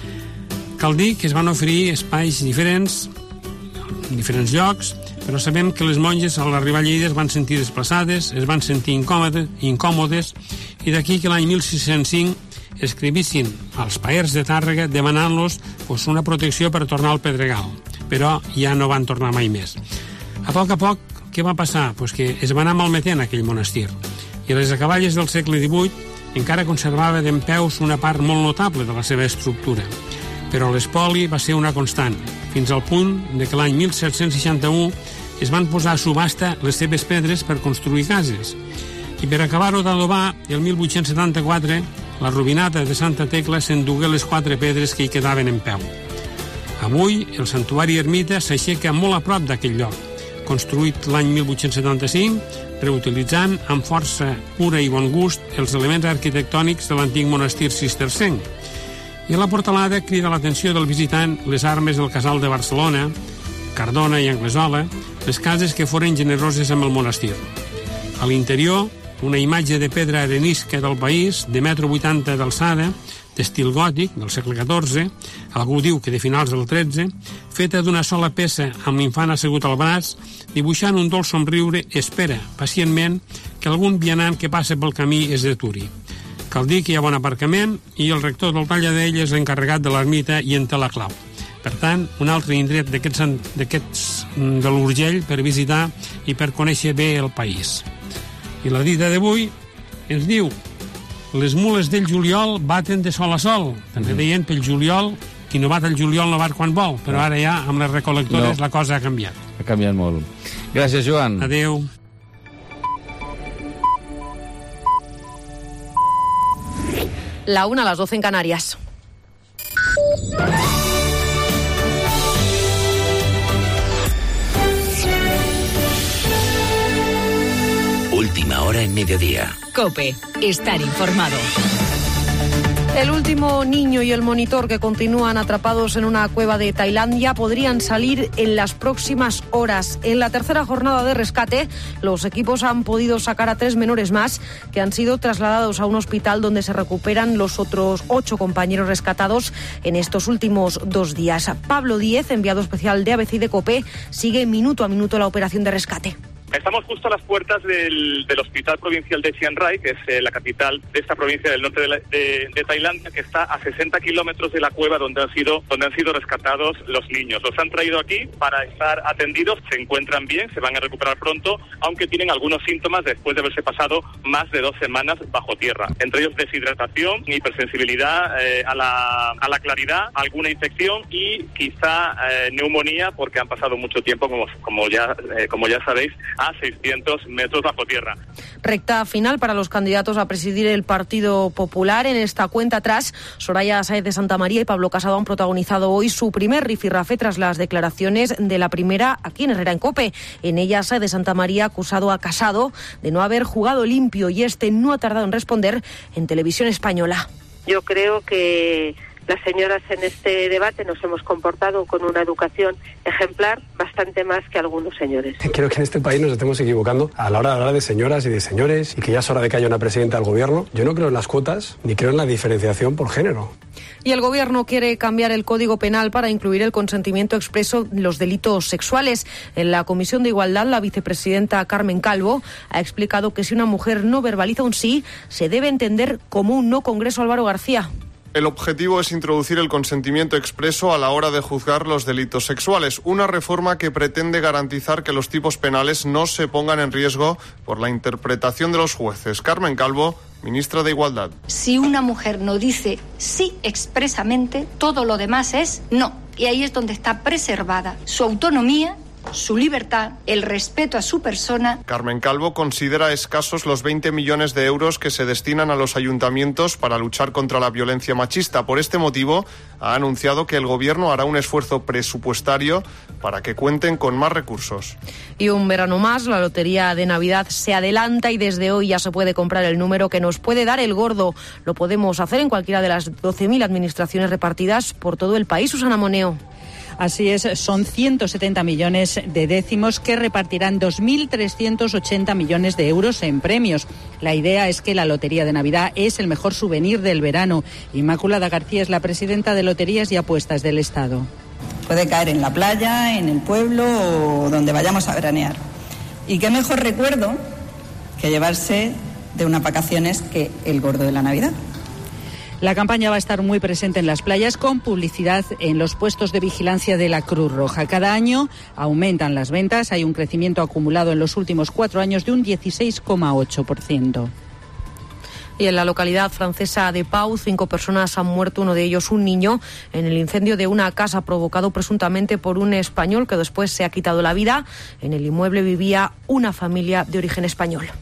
Cal dir que es van oferir espais diferents, en diferents llocs, però sabem que les monges a l'arribar a Lleida es van sentir desplaçades, es van sentir incòmodes, incòmodes i d'aquí que l'any mil sis-cents cinc escrivissin als paers de Tàrrega demanant-los pues, una protecció per tornar al Pedregal, però ja no van tornar mai més. A poc a poc, què va passar? Pues que es va anar malmetent aquell monestir, i a les acaballes del segle divuit encara conservava dempeus una part molt notable de la seva estructura, però l'espoli va ser una constant, fins al punt de que l'any mil set-cents seixanta-u es van posar a subhasta les seves pedres per construir cases. I per acabar-ho d'adobar, el mil vuit-cents setanta-quatre, la robinata de Santa Tecla s'endugué les quatre pedres que hi quedaven en peu. Avui, el santuari ermita s'aixeca molt a prop d'aquell lloc, construït l'any mil vuit-cents setanta-cinc, reutilitzant amb força pura i bon gust els elements arquitectònics de l'antic monestir cistercenc. I a la portalada crida l'atenció del visitant les armes del Casal de Barcelona, Cardona i Anglesola, les cases que foren generoses amb el monestir. A l'interior, una imatge de pedra arenisca del país, de metro vuitanta d'alçada, d'estil gòtic, del segle catorze, algú diu que de finals del tretze, feta d'una sola peça amb l'infant assegut al braç, dibuixant un dolç somriure, espera pacientment que algun vianant que passa pel camí es deturi. Cal dir que hi ha bon aparcament i el rector del Talladell és l'encarregat de l'ermita i en té la clau. Per tant, un altre indret d'aquests de l'Urgell per visitar i per conèixer bé el país. I la dita d'avui ens diu: les mules del juliol baten de sol a sol. També deien pel juliol, qui no bat el juliol no bat quan vol, però ara ja amb les recolectores no. La cosa ha canviat. Ha canviat molt. Gràcies, Joan. Adéu. La una a las doce en Canarias. Última hora en mediodía. COPE. Estar informado. El último niño y el monitor que continúan atrapados en una cueva de Tailandia podrían salir en las próximas horas. En la tercera jornada de rescate, los equipos han podido sacar a tres menores más que han sido trasladados a un hospital donde se recuperan los otros ocho compañeros rescatados en estos últimos dos días. Pablo Díez, enviado especial de A B C y de COPE, sigue minuto a minuto la operación de rescate. Estamos justo a las puertas del, del Hospital Provincial de Chiang Rai, que es eh, la capital de esta provincia del norte de, la, de, de Tailandia, que está a sesenta kilómetros de la cueva donde han sido donde han sido rescatados los niños. Los han traído aquí para estar atendidos, se encuentran bien, se van a recuperar pronto, aunque tienen algunos síntomas después de haberse pasado más de dos semanas bajo tierra. Entre ellos deshidratación, hipersensibilidad eh, a, la, a la claridad, alguna infección y quizá eh, neumonía, porque han pasado mucho tiempo, como, como, ya, eh, como ya sabéis, a seiscientos metros bajo tierra. Recta final para los candidatos a presidir el Partido Popular. En esta cuenta atrás, Soraya Sáez de Santamaría y Pablo Casado han protagonizado hoy su primer rifirrafe tras las declaraciones de la primera aquí en Herrera en COPE. En ella, Sáez de Santamaría ha acusado a Casado de no haber jugado limpio y este no ha tardado en responder en Televisión Española. Yo creo que las señoras en este debate nos hemos comportado con una educación ejemplar bastante más que algunos señores. Creo que en este país nos estamos equivocando a la hora de hablar de señoras y de señores y que ya es hora de que haya una presidenta del gobierno. Yo no creo en las cuotas ni creo en la diferenciación por género. Y el gobierno quiere cambiar el Código Penal para incluir el consentimiento expreso en los delitos sexuales. En la Comisión de Igualdad, la vicepresidenta Carmen Calvo ha explicado que si una mujer no verbaliza un sí, se debe entender como un no. Congreso Álvaro García. El objetivo es introducir el consentimiento expreso a la hora de juzgar los delitos sexuales, una reforma que pretende garantizar que los tipos penales no se pongan en riesgo por la interpretación de los jueces. Carmen Calvo, ministra de Igualdad. Si una mujer no dice sí expresamente, todo lo demás es no. Y ahí es donde está preservada su autonomía, su libertad, el respeto a su persona. Carmen Calvo considera escasos los veinte millones de euros que se destinan a los ayuntamientos para luchar contra la violencia machista. Por este motivo, ha anunciado que el Gobierno hará un esfuerzo presupuestario para que cuenten con más recursos. Y un verano más, la lotería de Navidad se adelanta y desde hoy ya se puede comprar el número que nos puede dar el gordo. Lo podemos hacer en cualquiera de las doce mil administraciones repartidas por todo el país. Susana Moneo. Así es, son ciento setenta millones de décimos que repartirán dos mil trescientos ochenta millones de euros en premios. La idea es que la Lotería de Navidad es el mejor souvenir del verano. Inmaculada García es la presidenta de Loterías y Apuestas del Estado. Puede caer en la playa, en el pueblo o donde vayamos a veranear. Y qué mejor recuerdo que llevarse de unas vacaciones que el gordo de la Navidad. La campaña va a estar muy presente en las playas con publicidad en los puestos de vigilancia de la Cruz Roja. Cada año aumentan las ventas. Hay un crecimiento acumulado en los últimos cuatro años de un dieciséis coma ocho por ciento. Y en la localidad francesa de Pau, cinco personas han muerto, uno de ellos un niño, en el incendio de una casa provocado presuntamente por un español que después se ha quitado la vida. En el inmueble vivía una familia de origen español.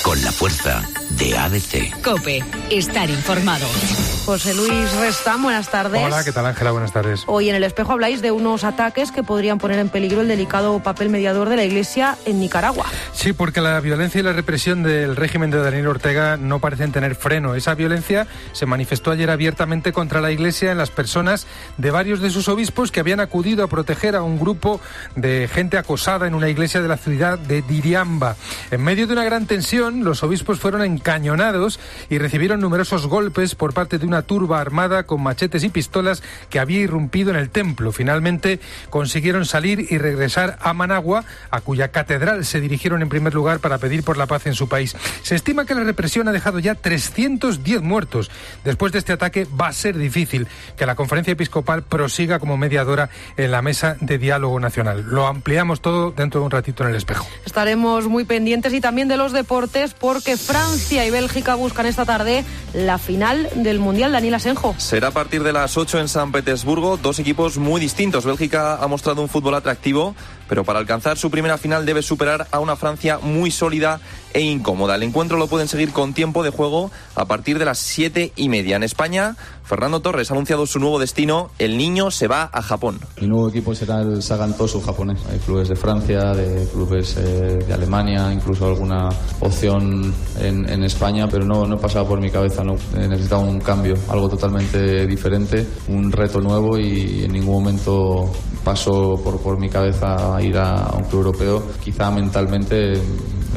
con la fuerza de A B C. COPE, estar informado. José Luis Restán, buenas tardes. Hola, ¿qué tal, Ángela? Buenas tardes. Hoy en El Espejo habláis de unos ataques que podrían poner en peligro el delicado papel mediador de la Iglesia en Nicaragua. Sí, porque la violencia y la represión del régimen de Daniel Ortega no parecen tener freno. Esa violencia se manifestó ayer abiertamente contra la Iglesia en las personas de varios de sus obispos que habían acudido a proteger a un grupo de gente acosada en una iglesia de la ciudad de Diriamba. En medio de una gran tensión, los obispos fueron encañonados y recibieron numerosos golpes por parte de una turba armada con machetes y pistolas que había irrumpido en el templo. Finalmente consiguieron salir y regresar a Managua, a cuya catedral se dirigieron en primer lugar para pedir por la paz en su país. Se estima que la represión ha dejado ya trescientos diez muertos. Después de este ataque va a ser difícil que la Conferencia Episcopal prosiga como mediadora en la mesa de diálogo nacional. Lo ampliamos todo dentro de un ratito en El Espejo. Estaremos muy pendientes y también de los deportes porque Francia y Bélgica buscan esta tarde la final del Mundial. Daniel Asenjo. Será a partir de las ocho en San Petersburgo, dos equipos muy distintos. Bélgica ha mostrado un fútbol atractivo, pero para alcanzar su primera final debe superar a una Francia muy sólida e incómoda. El encuentro lo pueden seguir con tiempo de juego a partir de las siete y media. En España, Fernando Torres ha anunciado su nuevo destino. El niño se va a Japón. Mi nuevo equipo será el Sagan Tosu japonés. Hay clubes de Francia, de clubes eh, de Alemania, incluso alguna opción en, en España, pero no, no pasaba por mi cabeza, no. Eh, necesitaba un cambio, algo totalmente diferente, un reto nuevo, y en ningún momento pasó por, por mi cabeza ir a un club europeo. Quizá mentalmente eh,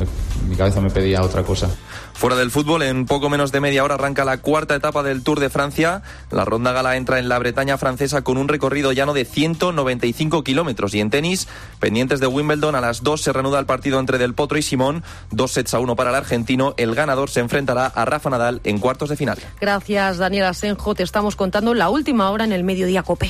mi cabeza me pedía otra cosa. Fuera del fútbol, en poco menos de media hora arranca la cuarta etapa del Tour de Francia. La ronda gala entra en la Bretaña francesa con un recorrido llano de ciento noventa y cinco kilómetros. Y en tenis, pendientes de Wimbledon, a las dos se reanuda el partido entre Del Potro y Simón. Dos sets a uno para el argentino. El ganador se enfrentará a Rafa Nadal en cuartos de final. Gracias, Daniel Asenjo. Te estamos contando la última hora en el Mediodía COPE.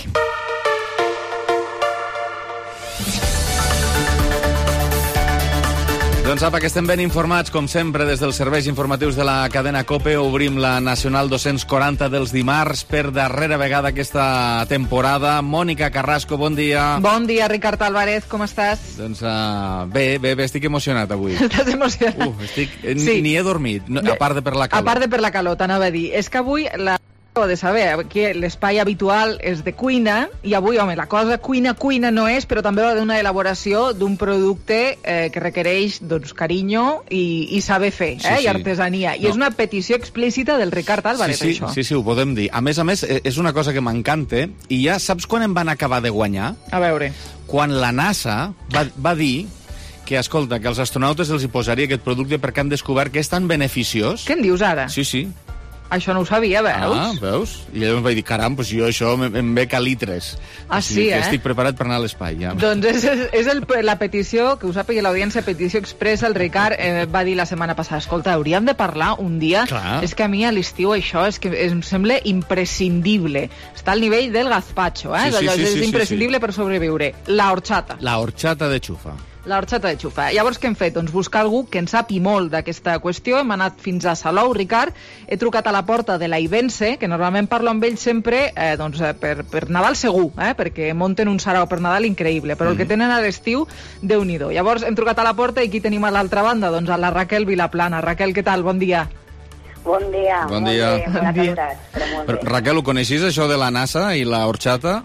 Doncs apa, que estem ben informats, com sempre, des dels serveis informatius de la cadena COPE. Obrim la Nacional dos-cents quaranta dels dimarts per darrera vegada aquesta temporada. Mònica Carrasco, bon dia. Bon dia, Ricard Álvarez, com estàs? Doncs uh, bé, bé, bé, estic emocionat avui. Estàs emocionat? Uh, estic, sí. Ni he dormit, no, a part de per la calor. A part de per la calor, t'anava a dir. És que avui la... de saber que l'espai habitual és de cuina, i avui, home, la cosa cuina-cuina no és, però també va d'una elaboració d'un producte eh, que requereix, doncs, carinyo i, i saber fer, eh, sí, sí. I artesania. I no. És una petició explícita del Ricard Álvarez, sí, sí, això. Sí, sí, ho podem dir. A més a més, és una cosa que m'encanta, i ja saps quan em van acabar de guanyar? A veure. Quan la NASA va, va dir que, escolta, que als astronautes els hi posaria aquest producte perquè han descobert que és tan beneficiós. Què en dius ara? Sí, sí. Això no ho sabia, veus? Ah, veus? I llavors em vaig dir, caram, doncs jo això em, em ve calitres. Ah, o sigui, sí, eh? Estic preparat per anar a l'espai, ja. Doncs és, és el, la petició, que ho sàpiga l'audiència, petició expressa. El Ricard eh, va dir la setmana passada, escolta, hauríem de parlar un dia. Clar. És que a mi a l'estiu això és que em sembla imprescindible. Està al nivell del gazpacho, eh? Sí, sí, Allò, sí, és sí, imprescindible sí, sí. per sobreviure. La horchata. La horchata de xufa. La horchata de xufa. Llavors, què hem fet? Doncs buscar algú que en sapi molt d'aquesta qüestió. Hem anat fins a Salou, Ricard. He trucat a la porta de la Ibense, que normalment parlo amb ells sempre eh, doncs, per, per Nadal segur, eh, perquè munten un sarau per Nadal increïble, però mm. el que tenen a l'estiu, Déu-n'hi-do. Llavors, hem trucat a la porta i qui tenim a l'altra banda? Doncs a la Raquel Vilaplana. Raquel, què tal? Bon dia. Bon dia. Bon dia. Bon dia. Bona tarda, però molt bé. Raquel, ho coneixies, això de la NASA i la horchata?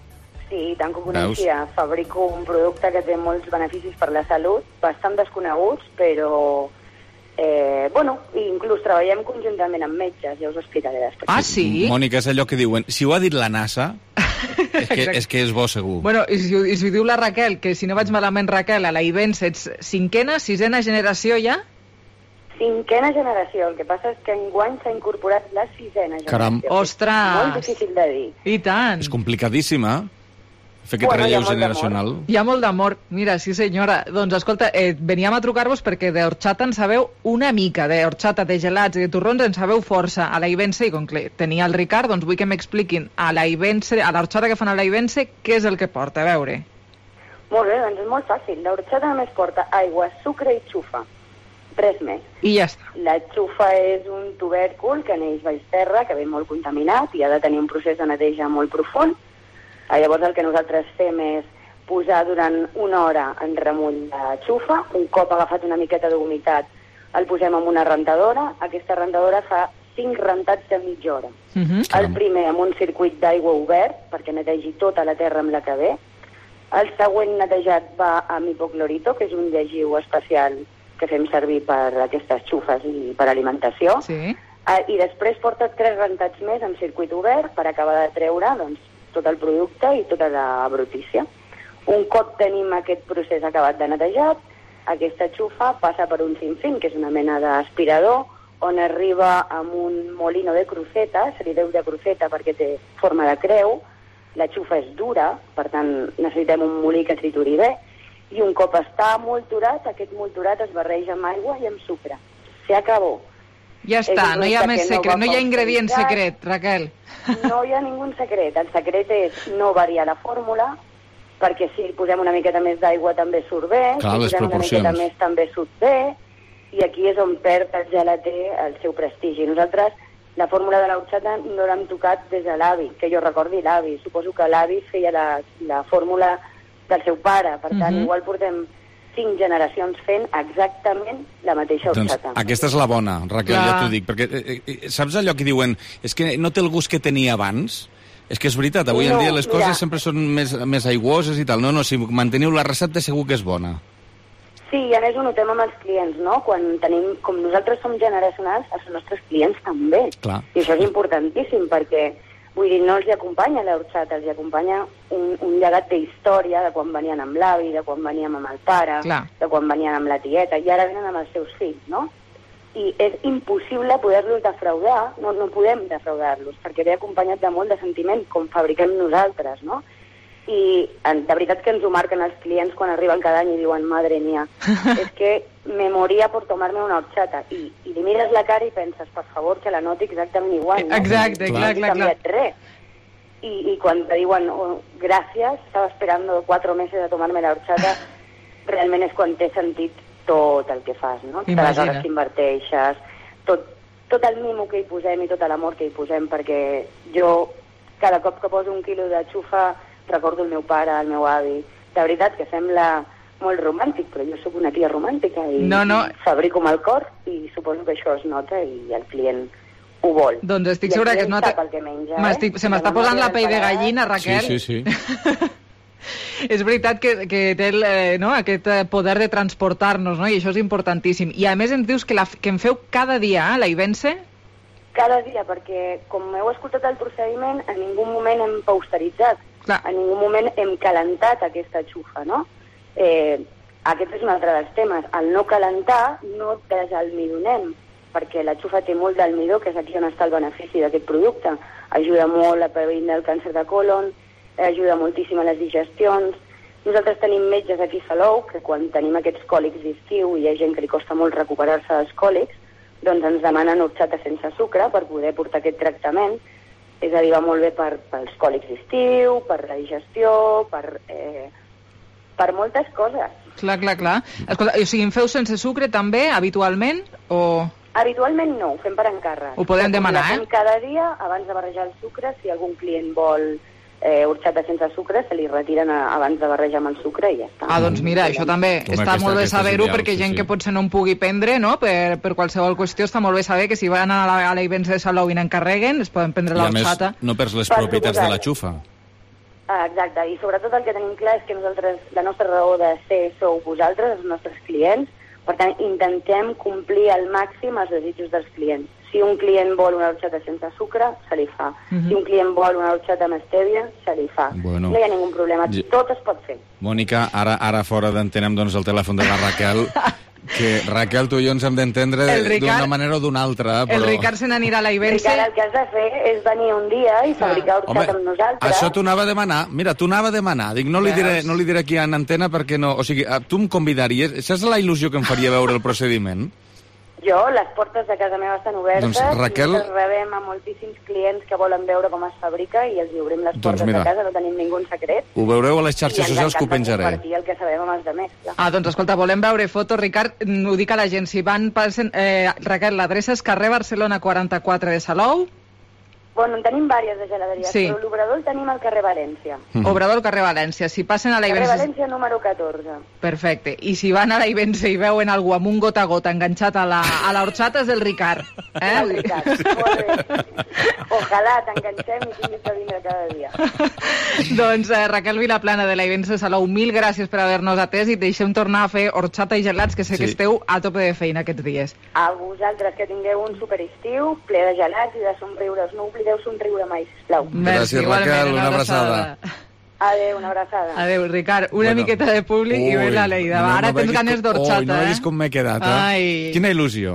Sí, tant que ho coneixia. Veus? Fabrico un producte que té molts beneficis per la salut, bastant desconeguts, però, eh, bueno, inclús treballem conjuntament amb metges, ja us ho explicaré després. Ah, sí? Mònica, és allò que diuen, si ho ha dit la NASA, és que, és que és bo segur. Bueno, i si, i si ho diu la Raquel, que si no vaig malament, Raquel, a la Ibense ets cinquena, sisena generació ja? Cinquena generació, el que passa és que enguany s'ha incorporat la sisena generació. Caram. Ostres! Molt difícil de dir. I tant! És complicadíssima. Fer aquest bueno, relleu generacional. Hi ha molt d'amor. Mira, sí senyora. Doncs escolta, eh, veníem a trucar-vos perquè de horchata en sabeu una mica, de horchata, de gelats i de torrons en sabeu força a la Ibense, i com que tenia el Ricard, doncs vull que m'expliquin a la Ibense, a l'horchata que fan a la Ibense, què és el que porta, a veure. Molt bé, doncs és molt fàcil. L'horchata només porta aigua, sucre i xufa. Res més. I ja està. La xufa és un tubèrcul que neix baix terra, que ve molt contaminat i ha de tenir un procés de neteja molt profund. Llavors el que nosaltres fem és posar durant una hora en remull la xufa. Un cop agafat una miqueta d'humitat, el posem en una rentadora, aquesta rentadora fa cinc rentats de mitja hora. Uh-huh. El primer amb un circuit d'aigua obert, perquè netegi tota la terra amb la que ve. El següent netejat va amb hipoclorito, que és un llegiu especial que fem servir per aquestes xufes i per alimentació. Sí. Uh, I després porta tres rentats més amb circuit obert per acabar de treure doncs, tot el producte i tota la brutícia. Un cop tenim aquest procés acabat de netejat, aquesta xufa passa per un fin-fin, que és una mena d'aspirador, on arriba amb un molino de cruceta, se li deu de cruceta perquè té forma de creu, la xufa és dura, per tant necessitem un molí que trituri bé, i un cop està molturat, aquest molturat es barreja amb aigua i amb sucre. Se acabó. Ja està, no hi ha més secret, no, no hi ha ingredient secret, Raquel. No hi ha ningun secret, el secret és no variar la fórmula, perquè si posem una miqueta més d'aigua també surt bé, clar, si posem una miqueta més també surt bé, i aquí és on perd el gelater el seu prestigi. Nosaltres la fórmula de l'horchata no l'hem tocat des de l'avi, que jo recordi l'avi, suposo que l'avi feia la, la fórmula del seu pare, per tant, uh-huh. igual portem cinc generacions fent exactament la mateixa horchata. Doncs aquesta és la bona, Raquel, clar. Ja t'ho dic, perquè eh, saps allò que diuen, és que no té el gust que tenia abans? És que és veritat, avui no, en dia les coses mira, sempre són més, més aigüoses i tal. No, no, si manteniu la recepta segur que és bona. Sí, i a més ho notem amb els clients, no? Quan tenim, com nosaltres som generacionals, els nostres clients també. Clar. I això és importantíssim, perquè vull dir, no els hi acompanya l'horchata, els hi acompanya un, un llegat d'història de quan venien amb l'avi, de quan veníem amb el pare, clar. De quan venien amb la tieta, i ara venen amb els seus fills, no? I és impossible poder-los defraudar, no, no podem defraudar-los, perquè ve acompanyat de molt de sentiment, com fabriquem nosaltres, no? I de veritat que ens ho marquen els clients quan arriben cada any i diuen, madre mía, és que me moria per tomar-me una horchata. I, I li mires la cara i penses, per favor, que la noti exactament igual. No? Exacte, clar, clar, clar. Res. I, I quan te diuen, oh, gràcies, estava esperando cuatro meses a tomarme la horchata, realment és quan té sentit tot el que fas, no? Totes les hores que inverteixes, tot, tot el mimo que hi posem i tot l'amor que hi posem, perquè jo, cada cop que poso un quilo de xufa, recordo el meu pare, el meu avi. De veritat que sembla molt romàntic, però jo sóc una tia romàntica i, no, no. i fabrico amb el cor i suposo que això es nota i el client ho vol. Doncs estic segura que es nota... Que menja, eh? Se m'està posant la pell de gallina, Raquel. Sí, sí, sí. És veritat que, que té el, eh, no, aquest poder de transportar-nos, no? I això és importantíssim. I a més ens dius que, la, que en feu cada dia, eh, la Ivense? Cada dia, perquè com heu escoltat el procediment, en ningú moment hem pausteritzat. Clar. En ningú moment hem calentat aquesta xufa, no? Eh, aquest és un altre dels temes. Al no calentar no desalmidonem, perquè la xufa té molt d'almidó, que és aquí on està el benefici d'aquest producte. Ajuda molt a prevenir el càncer de colon, ajuda moltíssim a les digestions. Nosaltres tenim metges aquí a Salou que quan tenim aquests còlics d'estiu i hi ha gent que li costa molt recuperar-se dels còlics, doncs ens demanen horchata sense sucre per poder portar aquest tractament. És a dir, va molt bé per, pels còlics d'estiu, per la digestió, per, eh, per moltes coses. Clar, clar, clar. Escolta, o sigui, en feu sense sucre també, habitualment? O... Habitualment no, ho fem per encàrrec. Ho podem demanar, eh? Cada dia, abans de barrejar el sucre, si algun client vol eh, horchata sense sucre, se li retiren a, abans de barrejar amb el sucre i ja està. Ah, doncs mira, això també Com està aquesta, molt bé saber-ho, sí, perquè sí, gent sí. que potser no en pugui prendre, no?, per, per qualsevol qüestió, està molt bé saber que si van a la, a la Ivense de Salou i n'encarreguen, es poden prendre l'horchata. I a més, no perds les propietats de la xufa. Ah, exacte, i sobretot el que tenim clar és que nosaltres, la nostra raó de ser sou vosaltres, els nostres clients, per tant, intentem complir al màxim els desitjos dels clients. Si un client vol una horchata sense sucre, se li fa. Uh-huh. Si un client vol una horchata amb stèvia, se li fa. Bueno, no hi ha ningú problema, j... tot es pot fer. Mònica, ara ara fora d'entenem doncs, el telèfon de la Raquel, que Raquel, tu i jo ens hem d'entendre d'una manera o d'una altra. Però... El Ricard se n'anirà a la Ivense. Ricard, el que has de fer és venir un dia i fabricar horchata Home, amb nosaltres. Això t'ho anava a demanar. Mira, t'ho anava a demanar. Dic, no li diré, no li diré aquí en antena perquè no... O sigui, tu em convidaries... Saps la il·lusió que em faria veure el procediment? Jo, les portes de casa meva estan obertes, doncs, Raquel... i rebem a moltíssims clients que volen veure com es fabrica i els hi obrim les portes doncs mira, de casa, no tenim ningú secret. Ho veureu a les xarxes socials que ho penjaré. I ens encanta compartir el que sabem amb els altres. Clar. Ah, doncs escolta, volem veure fotos, Ricard, ho dic a la gent, si van... Passen, eh, Raquel, l'adreça és carrer Barcelona quaranta-quatre de Salou. Bueno, en tenim diverses de geladeries, Sí. però l'Obrador el tenim al carrer València. Obrador, carrer València. Si passen a la Carrer Ibense... València número catorze. Perfecte. I si van a la Ibense i veuen algú amb un gota a gota enganxat a la, a la horchata és el Ricard. Eh? El Ricard, molt bé. Ojalà t'enganxem i tinguis que vindre cada dia. Doncs eh, Raquel Vilaplana de la Ibense Salou, mil gràcies per haver-nos atès i et deixem tornar a fer horchata i gelats, que sé Sí. que esteu a tope de feina aquests dies. A vosaltres que tingueu un superestiu ple de gelats i de somriures. No oblideu somriure mai, sisplau. Gràcies, Raquel, una abraçada. Adéu, una abraçada. Adéu, Ricard. Una Bueno. miqueta de públic i ve la Leida. Va, no, ara no tens veguis ganes com- d'horchata, Ui, no veguis eh? com m'he quedat, eh? Ai. Quina il·lusió.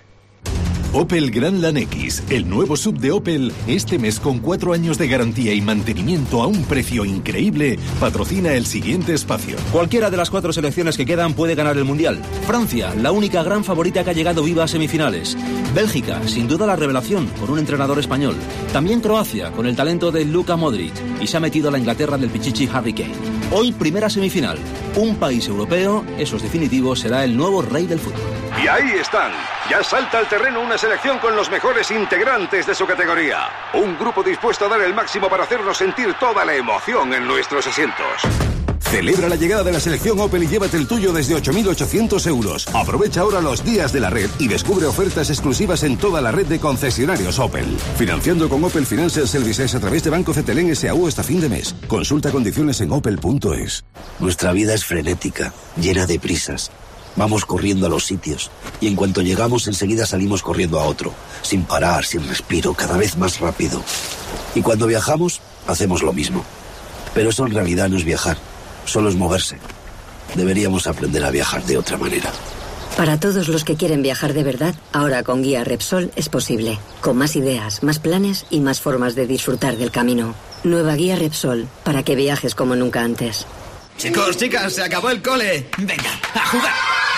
Opel Grandland X, el nuevo sub de Opel, este mes con cuatro años de garantía y mantenimiento a un precio increíble, patrocina el siguiente espacio. Cualquiera de las cuatro selecciones que quedan puede ganar el Mundial. Francia, la única gran favorita que ha llegado viva a semifinales. Bélgica, sin duda la revelación, con un entrenador español. También Croacia, con el talento de Luka Modric. Y se ha metido a la Inglaterra del Pichichi Harry Kane. Hoy, primera semifinal. Un país europeo, eso es definitivo, será el nuevo rey del fútbol. Y ahí están. Ya salta al terreno una selección con los mejores integrantes de su categoría. Un grupo dispuesto a dar el máximo para hacernos sentir toda la emoción en nuestros asientos. Celebra la llegada de la selección Opel y llévate el tuyo desde ocho mil ochocientos euros. Aprovecha ahora los días de la red y descubre ofertas exclusivas en toda la red de concesionarios Opel. Financiando con Opel Financial Services a través de Banco Cetelén S A U hasta fin de mes. Consulta condiciones en opel punto es. Nuestra vida es frenética, llena de prisas. Vamos corriendo a los sitios y en cuanto llegamos enseguida salimos corriendo a otro, sin parar, sin respiro, cada vez más rápido. Y cuando viajamos, hacemos lo mismo. Pero eso en realidad no es viajar, solo es moverse. Deberíamos aprender a viajar de otra manera. Para todos los que quieren viajar de verdad, ahora con Guía Repsol es posible. Con más ideas, más planes y más formas de disfrutar del camino. Nueva Guía Repsol, para que viajes como nunca antes. Chicos, chicas, se acabó el cole. Venga, a jugar.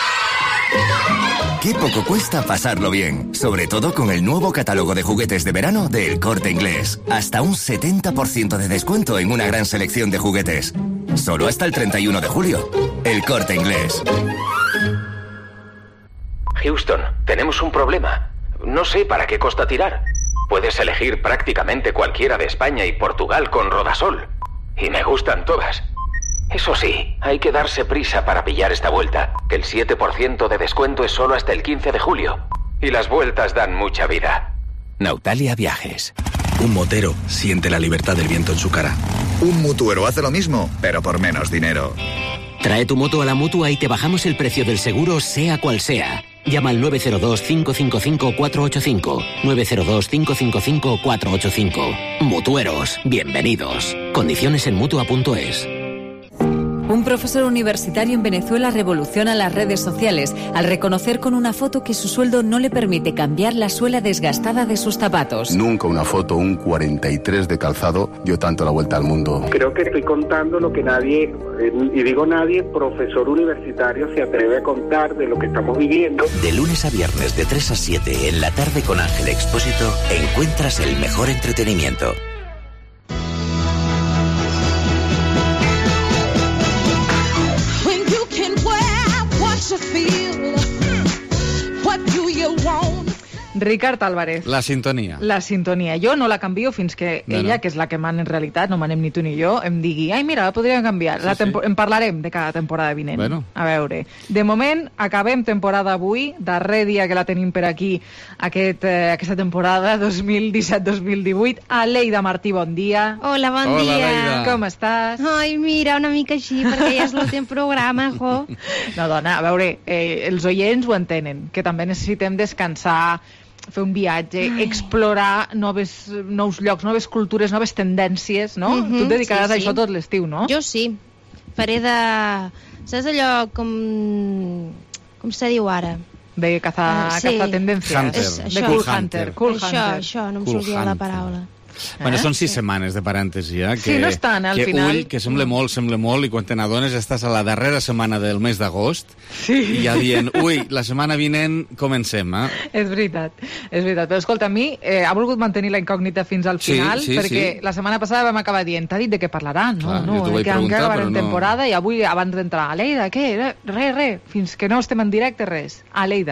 Qué poco cuesta pasarlo bien, sobre todo con el nuevo catálogo de juguetes de verano de El Corte Inglés. Hasta un setenta por ciento de descuento en una gran selección de juguetes. Solo hasta el treinta y uno de julio. El Corte Inglés. Houston, tenemos un problema. No sé para qué costa tirar. Puedes elegir prácticamente cualquiera de España y Portugal con Rodasol. Y me gustan todas. Eso sí, hay que darse prisa para pillar esta vuelta, que el siete por ciento de descuento es solo hasta el quince de julio. Y las vueltas dan mucha vida. Nautalia Viajes. Un motero siente la libertad del viento en su cara. Un mutuero hace lo mismo, pero por menos dinero. Trae tu moto a la Mutua y te bajamos el precio del seguro, sea cual sea. Llama al nueve cero dos, cinco cinco cinco, cuatro ocho cinco. nueve cero dos, cinco cinco cinco, cuatro ocho cinco. Mutueros, bienvenidos. Condiciones en mutua punto es. Un profesor universitario en Venezuela revoluciona las redes sociales al reconocer con una foto que su sueldo no le permite cambiar la suela desgastada de sus zapatos. Nunca una foto, un cuarenta y tres de calzado, dio tanto la vuelta al mundo. Creo que estoy contando lo que nadie, y digo nadie, profesor universitario se atreve a contar de lo que estamos viviendo. De lunes a viernes de tres a siete en la tarde con Ángel Expósito encuentras el mejor entretenimiento. Ricard Álvarez. La sintonia. La sintonia. Jo no la canvio fins que No, ella, no. que és la que mana en realitat, no manem ni tu ni jo, em digui, ai, mira, la podríem canviar. Sí, La sí. tempo- En parlarem de cada temporada vinent. Bueno. A veure, de moment, acabem temporada avui, darrer dia que la tenim per aquí, aquest, eh, aquesta temporada dos mil disset dos mil divuit. Aleida Martí, bon dia. Hola, bon Hola, dia. Aleida. Com estàs? Ai, mira, una mica així, perquè ja és l'últim programa, jo. No, dona, a veure, eh, els oients ho entenen, que també necessitem descansar, fer un viatge, Ai. explorar noves, nous llocs, noves cultures, noves tendències, no? Mhm, Tu et dedicaràs sí, a sí. això tot l'estiu, no? Jo sí. Faré de... Saps allò com... Com se diu ara? De cazar, Ah, sí. cazar tendències. Hunter. És De això. cool Hunter. hunter. Cool això, hunter. això, no em Cool sortia la hunter. paraula. Bueno, Eh? són sis setmanes de parèntesi, eh? Sí, no és tant, al que, final. Ull, que sembla molt, sembla molt, i quan te n'adones estàs a la darrera setmana del mes d'agost Sí. i ja dient, ui, la setmana vinent comencem, eh? És veritat, és veritat. Però escolta, a mi eh, ha volgut mantenir la incògnita fins al Sí, final, sí, perquè sí. la setmana passada vam acabar dient, t'ha dit de què parlaran? No, Clar, jo no, t'ho eh, vaig que encara preguntar, acabarem però no. temporada i avui, abans d'entrar, Aleida, què? Res, res, fins que no estem en directe, res. Aleida.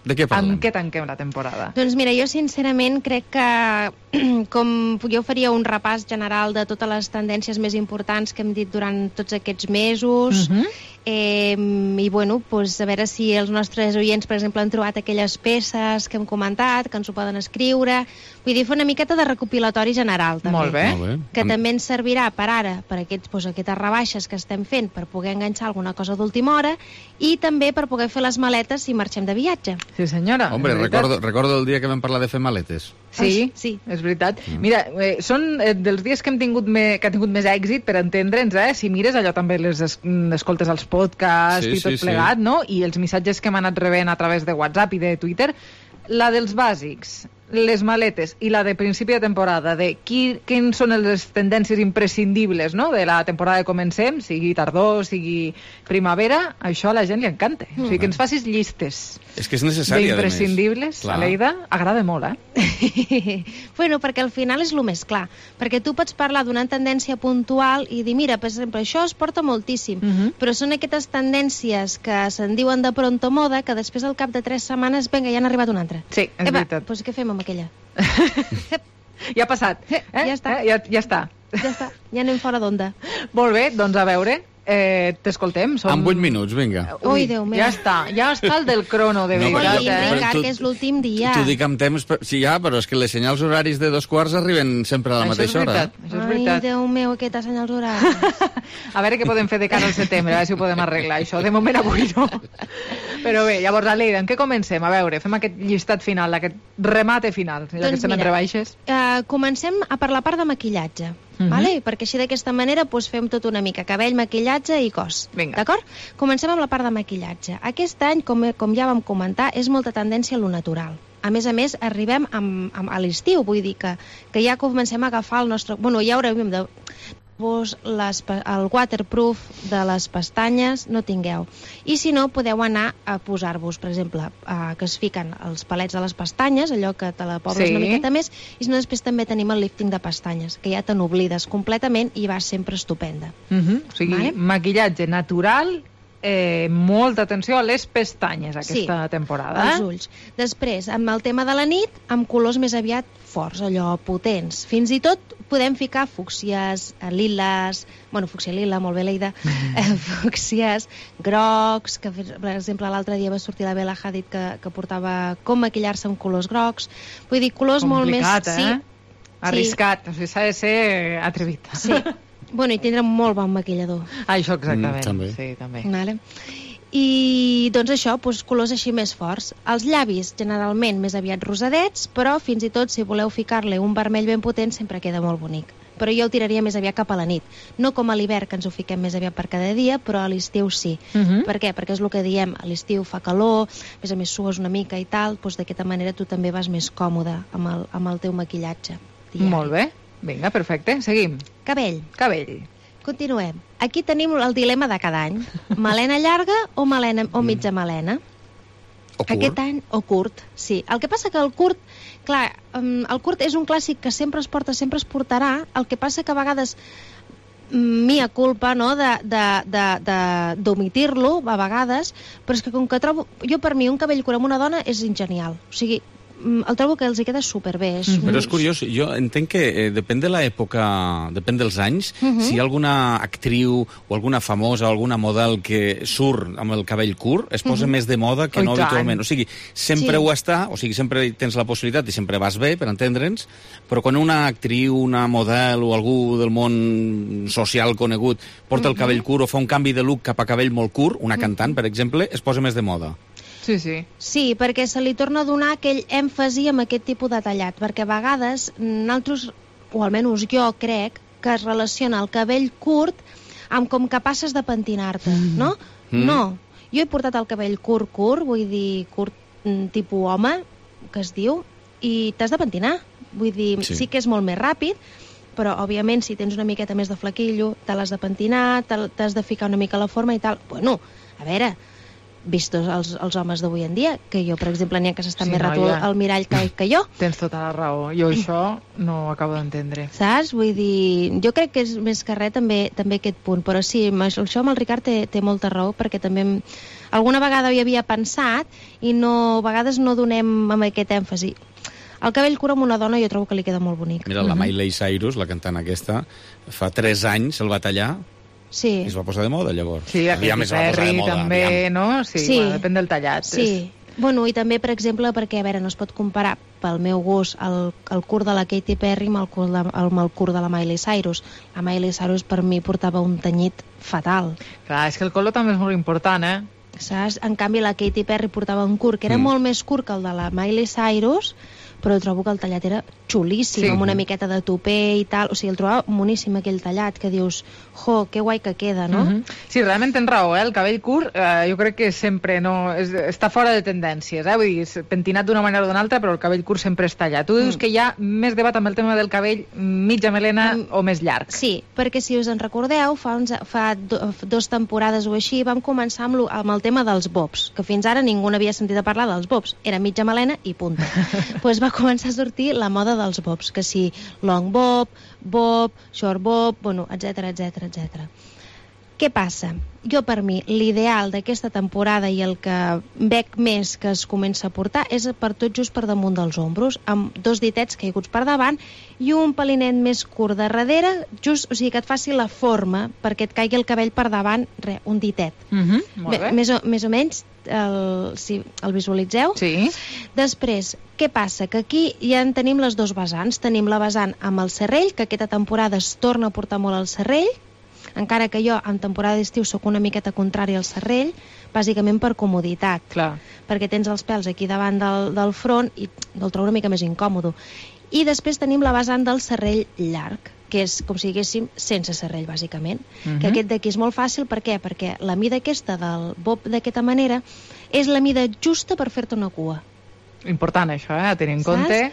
De què parlem? Amb què tanquem la temporada? Doncs mira, jo sincerament crec que com jo faria un repàs general de totes les tendències més importants que hem dit durant tots aquests mesos, uh-huh. eh, i bueno, pues, a veure si els nostres oients, per exemple, han trobat aquelles peces que hem comentat, que ens ho poden escriure. Vull dir, fer una miqueta de recopilatori general, també. Molt bé. Molt bé. Que Am... també ens servirà per ara, per aquests, pues, aquestes rebaixes que estem fent, per poder enganxar alguna cosa d'última hora, i també per poder fer les maletes si marxem de viatge. Sí, senyora. Hombre, recordo, recordo el dia que vam parlar de fer maletes. Sí, sí, és veritat. Mm. Mira, eh, són eh, dels dies que hem tingut me, que ha tingut més èxit per entendre'ns, eh? Si mires allò també les es, escoltes als podcasts sí, i tot sí, plegat, sí. no? I els missatges que hem anat rebent a través de WhatsApp i de Twitter, la dels bàsics, les maletes i la de principi de temporada, de qui, quins són les tendències imprescindibles, no?, de la temporada que comencem, sigui tardor, sigui primavera, això a la gent li encanta. Mm. O sigui, que ens facis llistes. És que és necessari, a més. D'imprescindibles, Aleida, agrada molt, eh? Bueno, perquè al final és el més clar. Perquè tu pots parlar d'una tendència puntual i dir, mira, per exemple, això es porta moltíssim, mm-hmm. però són aquestes tendències que se'n diuen de pronto moda que després al cap de tres setmanes, vinga, ja n'ha arribat una altra. Sí, és Eva, veritat. Doncs què fem amb aquella? Ja ha passat. Eh? Ja està. Eh? Ja, ja està. Ja està, ja anem fora d'onda. Molt bé, doncs a veure, eh, t'escoltem. Som... En vuit minuts, vinga. Ui, Déu meu. Ja està, ja està el del crono, de No, veritat. Ui, eh? Ricard, que és l'últim dia. T'ho dic amb temps, per- sí, ja, però és que les senyals horaris de dos quarts arriben sempre a la Això és mateixa hora. veritat, això és Ai, veritat. Déu meu, aquestes senyals horaris. A veure què podem fer de cara al setembre, a veure si ho podem arreglar, això. De moment avui no. Però bé, llavors, Aleida, en què comencem? A veure, fem aquest llistat final, aquest remate final, ja Doncs que estem en mira, rebaixes. Uh, comencem a per la part de maquillatge. Uh-huh. Vale? Perquè així d'aquesta manera pues, fem tot una mica cabell, maquillatge i cos. D'acord? Comencem amb la part de maquillatge. Aquest any, com, com ja vam comentar, és molta tendència a lo natural. A més a més, arribem amb, amb, a l'estiu, vull dir que, que ja comencem a agafar el nostre... Bueno, ja haurem de... Vos les, el waterproof de les pestanyes no tingueu. I si no, podeu anar a posar-vos, per exemple, a, que es fiquen els palets de les pestanyes, allò que te la pobles Sí. una miqueta més, i si no, després també tenim el lifting de pestanyes, que ja te n'oblides completament i va sempre estupenda. Uh -huh. O sigui, Vale. maquillatge natural, eh, molta atenció a les pestanyes aquesta Sí, temporada. els ulls. Després, amb el tema de la nit, amb colors més aviat forts, allò, potents. Fins i tot podem ficar fúcsies, eh, liles, bueno, fúcsia lila, molt bé, Leida, eh, fúcsies, grocs, que per exemple l'altre dia va sortir la Bella Hadid que, que portava com maquillar-se amb colors grocs. Vull dir, colors Complicat, molt més... eh? Sí, Arriscat, o sigui, s'ha de ser atrevit. sí. Bueno, i tindrà un molt bon maquillador. Ah, això exactament. Mm, també. Sí, també. Vale. I doncs això, doncs, colors així més forts. Els llavis generalment més aviat rosadets, però fins i tot si voleu ficar-li un vermell ben potent sempre queda molt bonic. Però jo el tiraria més aviat cap a la nit. No com a l'hivern, que ens ho fiquem més aviat per cada dia, però a l'estiu sí. Uh -huh. Per què? Perquè és el que diem, a l'estiu fa calor, a més a més sues una mica i tal, doncs d'aquesta manera tu també vas més còmode amb el, amb el teu maquillatge diari. Molt bé. Vinga, perfecte. Seguim. Cabell. Cabell. Continuem. Aquí tenim el dilema de cada any. Melena llarga o, melena, o mitja melena? O curt. Aquest any, o curt, sí. El que passa que el curt, clar, el curt és un clàssic que sempre es porta, sempre es portarà, el que passa que a vegades mia culpa, no?, d'omitir-lo, a vegades, però és que com que trobo... Jo, per mi, un cabell curt amb una dona és ingenial. O sigui, el trobo que els hi queda superbé. És... Però és curiós, jo entenc que eh, depèn de l'època, depèn dels anys, Uh -huh. si hi ha alguna actriu o alguna famosa o alguna model que surt amb el cabell curt, es posa Uh -huh. més de moda que Oh, no i tant. habitualment. O sigui, sempre Sí. ho està, o sigui, sempre tens la possibilitat i sempre vas bé, per entendre'ns, però quan una actriu, una model o algú del món social conegut porta Uh -huh. el cabell curt o fa un canvi de look cap a cabell molt curt, una cantant, per exemple, es posa més de moda. Sí, sí. Sí, perquè se li torna a donar aquell èmfasi amb aquest tipus de tallat, perquè a vegades nosaltres, o almenys jo crec, que es relaciona el cabell curt amb com que passes de pentinar-te, no? Mm. No, jo he portat el cabell curt, curt, vull dir, curt mm, tipus home, que es diu, i t'has de pentinar. Vull dir, Sí. sí. sí que és molt més ràpid, però, òbviament, si tens una miqueta més de flequillo, te l'has de pentinar, te- t'has de ficar una mica a la forma i tal. Bueno, a veure, vistos els, els homes d'avui en dia, que jo, per exemple, n'hi ha que s'estan Sí, més rato noia. al mirall que, que jo. Tens tota la raó. Jo això no ho acabo d'entendre. Saps? Vull dir, jo crec que és més que res també, també aquest punt, però sí, amb això això amb el Ricard té, té molta raó, perquè també em- alguna vegada hi havia pensat i no, a vegades no donem amb aquest èmfasi. El cabell cura amb una dona jo trobo que li queda molt bonic. Mira, la Miley Cyrus, la cantant aquesta, fa tres anys el va tallar Sí. i es va posar de moda, llavors. Sí, la Aviam, Katy es va posar de Perry moda, també, aviam. no? Sí, Sí. bueno, depèn del tallat. Sí. Bueno, i també, per exemple, perquè, a veure, no es pot comparar, pel meu gust, el, el curt de la Katy Perry amb el, curt de, amb el curt de la Miley Cyrus. La Miley Cyrus, per mi, portava un tenyit fatal. Clar, és que el color també és molt important, eh? Saps? En canvi, la Katy Perry portava un curt que era Mm. molt més curt que el de la Miley Cyrus, però trobo que el tallat era xulíssim, Sí. amb una miqueta de tupé i tal. O sigui, el trobava moníssim, aquell tallat, que dius, jo, que guai que queda, no? Mhm. Sí, realment tens raó, eh? El cabell curt eh, jo crec que sempre no... És, està fora de tendències, eh? Vull dir, és pentinat d'una manera o d'una altra, però el cabell curt sempre és tallat. Tu dius Mm. que hi ha més debat amb el tema del cabell mitja melena mm. o més llarg. Sí, perquè si us en recordeu, fa, uns, fa do, dos temporades o així, vam començar amb, lo, amb el tema dels bobs, que fins ara ningú n'havia sentit a parlar dels bobs. Era mitja melena i punta. Pues va començar a sortir la moda dels bobs, que si long bob, bob, short bob, bueno, etc etc etc. Què passa? Jo, per mi, l'ideal d'aquesta temporada i el que veig més que es comença a portar és per tot just per damunt dels ombros, amb dos ditets caiguts per davant i un pelinet més curt de darrere, just, o sigui, que et faci la forma perquè et caigui el cabell per davant, re, un ditet. Mhm, molt bé. Més o, més o menys, el, si el visualitzeu. Sí. Després, què passa? Que aquí ja en tenim les dos vessants. Tenim la vessant amb el serrell, que aquesta temporada es torna a portar molt el serrell, encara que jo en temporada d'estiu sóc una miqueta contrària al serrell, bàsicament per comoditat. Clar. Perquè tens els pèls aquí davant del, del front i el trobo una mica més incòmodo. I després tenim la vessant del serrell llarg, que és com si diguéssim sense serrell, bàsicament. Mhm. Que aquest d'aquí és molt fàcil, per què? Perquè la mida aquesta del bob d'aquesta manera és la mida justa per fer-te una cua. Important, això, eh? A tenir en Saps? compte.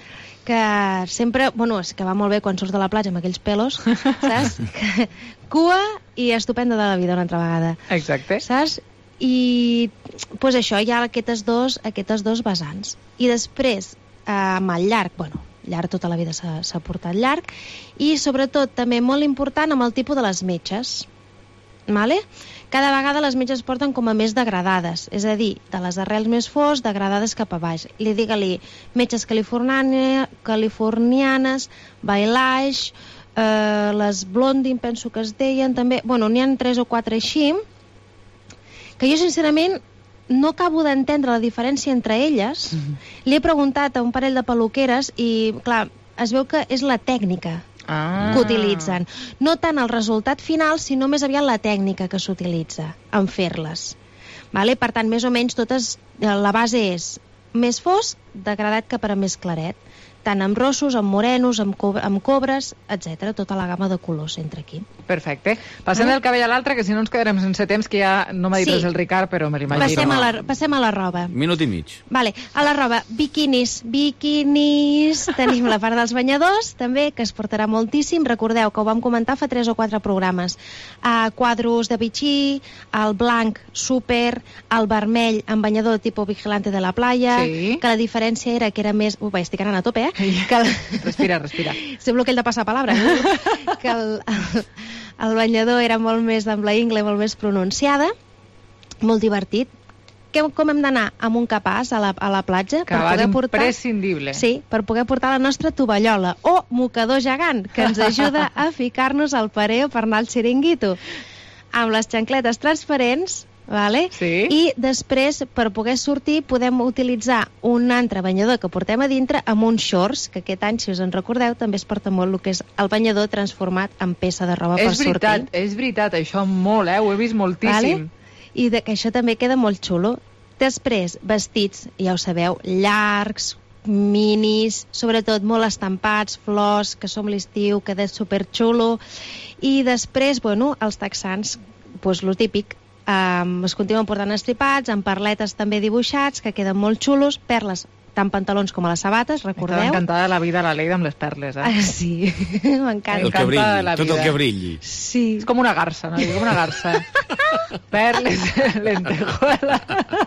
Que sempre, bueno, és que va molt bé quan surts de la platja amb aquells pelos, saps? Que, cua i estupenda de la vida una altra vegada. Exacte. Saps? I, pues això, hi ha aquestes dos, aquestes dos vessants. I després, eh, amb el llarg, bueno, llarg tota la vida s'ha s'ha portat llarg, i sobretot també molt important amb el tipus de les metges. Vale? Cada vegada les metges porten com a més degradades, és a dir, de les arrels més fos, degradades cap a baix. Li digue-li metges californianes, californianes bailage, eh, les blondin, penso que es deien també, bueno, n'hi ha tres o quatre així, que jo sincerament no acabo d'entendre la diferència entre elles. Mm-hmm. Li he preguntat a un parell de peluqueres i, clar, es veu que és la tècnica ah. que utilitzen. No tant el resultat final, sinó més aviat la tècnica que s'utilitza en fer-les. Vale? Per tant, més o menys totes, la base és més fosc, degradat cap a més claret. Tant amb rossos, amb morenos, amb, co amb cobres, etcètera. Tota la gamma de colors entre aquí. Perfecte. Passem del cabell a l'altre, que si no ens quedarem sense temps, que ja no m'ha dit Sí. res el Ricard, però me l'imagino. Passem a, la, passem a la roba. Minut i mig. Vale, a la roba, biquinis, biquinis, tenim la part dels banyadors, també, que es portarà moltíssim, recordeu que ho vam comentar fa tres o quatre programes, uh, quadros de bitxí, el blanc super, el vermell amb banyador tipus vigilante de la playa, Sí. que la diferència era que era més... Ui, estic anant a tope, eh? Que el... Respira, respira. Sembla aquell de passar palabra, eh? Que el, el, el banyador era molt més amb la ingle, molt més pronunciada, molt divertit. Que, com hem d'anar? Amb un capaç a la, a la platja Que va imprescindible. Sí, per poder portar la nostra tovallola o mocador gegant, que ens ajuda a ficar-nos al pareo per anar al xiringuito. Amb les xancletes transparents, vale? Sí. I després, per poder sortir, podem utilitzar un altre banyador que portem a dintre amb uns shorts, que aquest any, si us en recordeu, també es porta molt el que és el banyador transformat en peça de roba per És veritat, sortir. és veritat, això molt, eh? Ho he vist moltíssim. Vale? I de, que això també queda molt xulo. Després, vestits, ja ho sabeu, llargs, minis, sobretot molt estampats, flors, que som l'estiu, queda superxulo. I després, bueno, els texans, doncs lo típic, um, es continuen portant estripats, amb perletes també dibuixats, que queden molt xulos, perles tant pantalons com a les sabates, recordeu? M'estava encantada la vida a la Lleida amb les perles, eh? Ah, sí, m'encanta. El que brilli, tot el que brilli. Sí. És com una garça, no? Com una garça. Perles, lentejuela.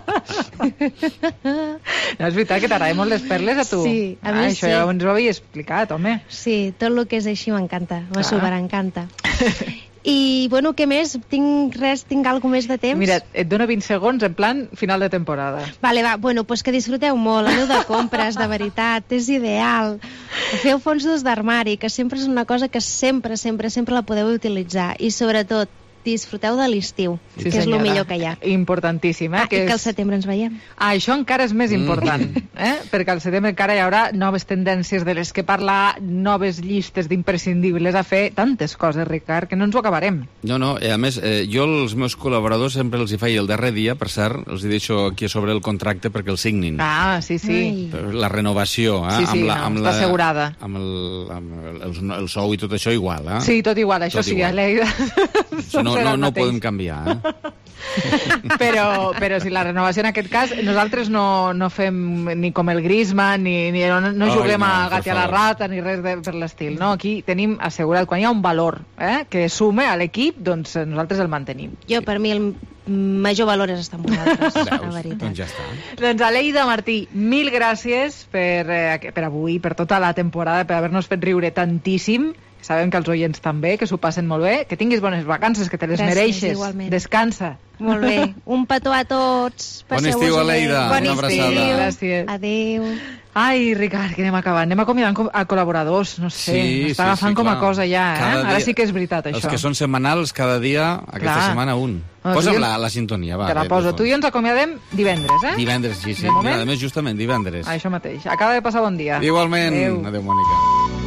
No, és veritat que t'agraden molt les perles a tu. Sí, a mi ah, sí. Això ja ens ho havia explicat, home. Sí, tot el que és així m'encanta, me superencanta. I, bueno, què més? Tinc res, tinc alguna més de temps? Mira, et dono vint segons en plan final de temporada. Vale, va, bueno, pues que disfruteu molt, aneu de compres, de veritat, és ideal. Feu fonsos d'armari, que sempre és una cosa que sempre, sempre, sempre la podeu utilitzar. I sobretot, disfruteu de l'estiu, Sí, que és el senyora. millor que hi ha. Importantíssim, eh? Ah, que i que és... al setembre ens veiem. Ah, això encara és més important, eh? Perquè al setembre encara hi haurà noves tendències de les que parlar, noves llistes d'imprescindibles a fer, tantes coses, Ricard, que no ens ho acabarem. No, no, eh, a més, eh, jo als meus col·laboradors sempre els hi faig el darrer dia, per cert, els hi deixo aquí a sobre el contracte perquè el signin. Ah, sí, sí. Ai. La renovació, eh? Sí, sí, amb la, no, amb està la, assegurada. Amb, el, amb el, el, el sou i tot això igual, eh? Sí, tot igual, això Tot sí, igual. a Lleida. No, no, no podem canviar, eh? però, però si la renovació en aquest cas, nosaltres no, no fem ni com el Griezmann, ni, ni no, no Ai, juguem no, a per gat i a la favor. rata, ni res de, per l'estil. No? Aquí tenim assegurat, quan hi ha un valor eh, que sume a l'equip, doncs eh, nosaltres el mantenim. Jo, per mi, el major valor és estar amb vosaltres, la Veus? veritat. Doncs ja està. Doncs Aleida Martí, mil gràcies per, eh, per avui, per tota la temporada, per haver-nos fet riure tantíssim. Sabem que els oients també, que s'ho passen molt bé, que tinguis bones vacances, que te les Gràcies, mereixes. igualment. Descansa. Molt bé. Un petó a tots. Bon Passeu-vos estiu, bé. Aleida. Bon Una estiu. abraçada. Gràcies. Adéu. Ai, Ricard, que anem acabant. Anem acomiadant com- a col·laboradors, no sé. Sí, M'està sí, agafant sí, com a clar. cosa ja, eh? Cada Ara dia- sí que és veritat, això. Els que són setmanals, cada dia, aquesta Clar. setmana un. No, Posa'm tu i- la, la sintonia, va. Te la bé, poso. per Tu i jo ens acomiadem divendres, eh? Divendres, sí, sí. De moment? Mira, a més, justament, divendres. Ah, això mateix. Acaba de passar bon dia. Igualment. Adéu. Adéu, Mònica.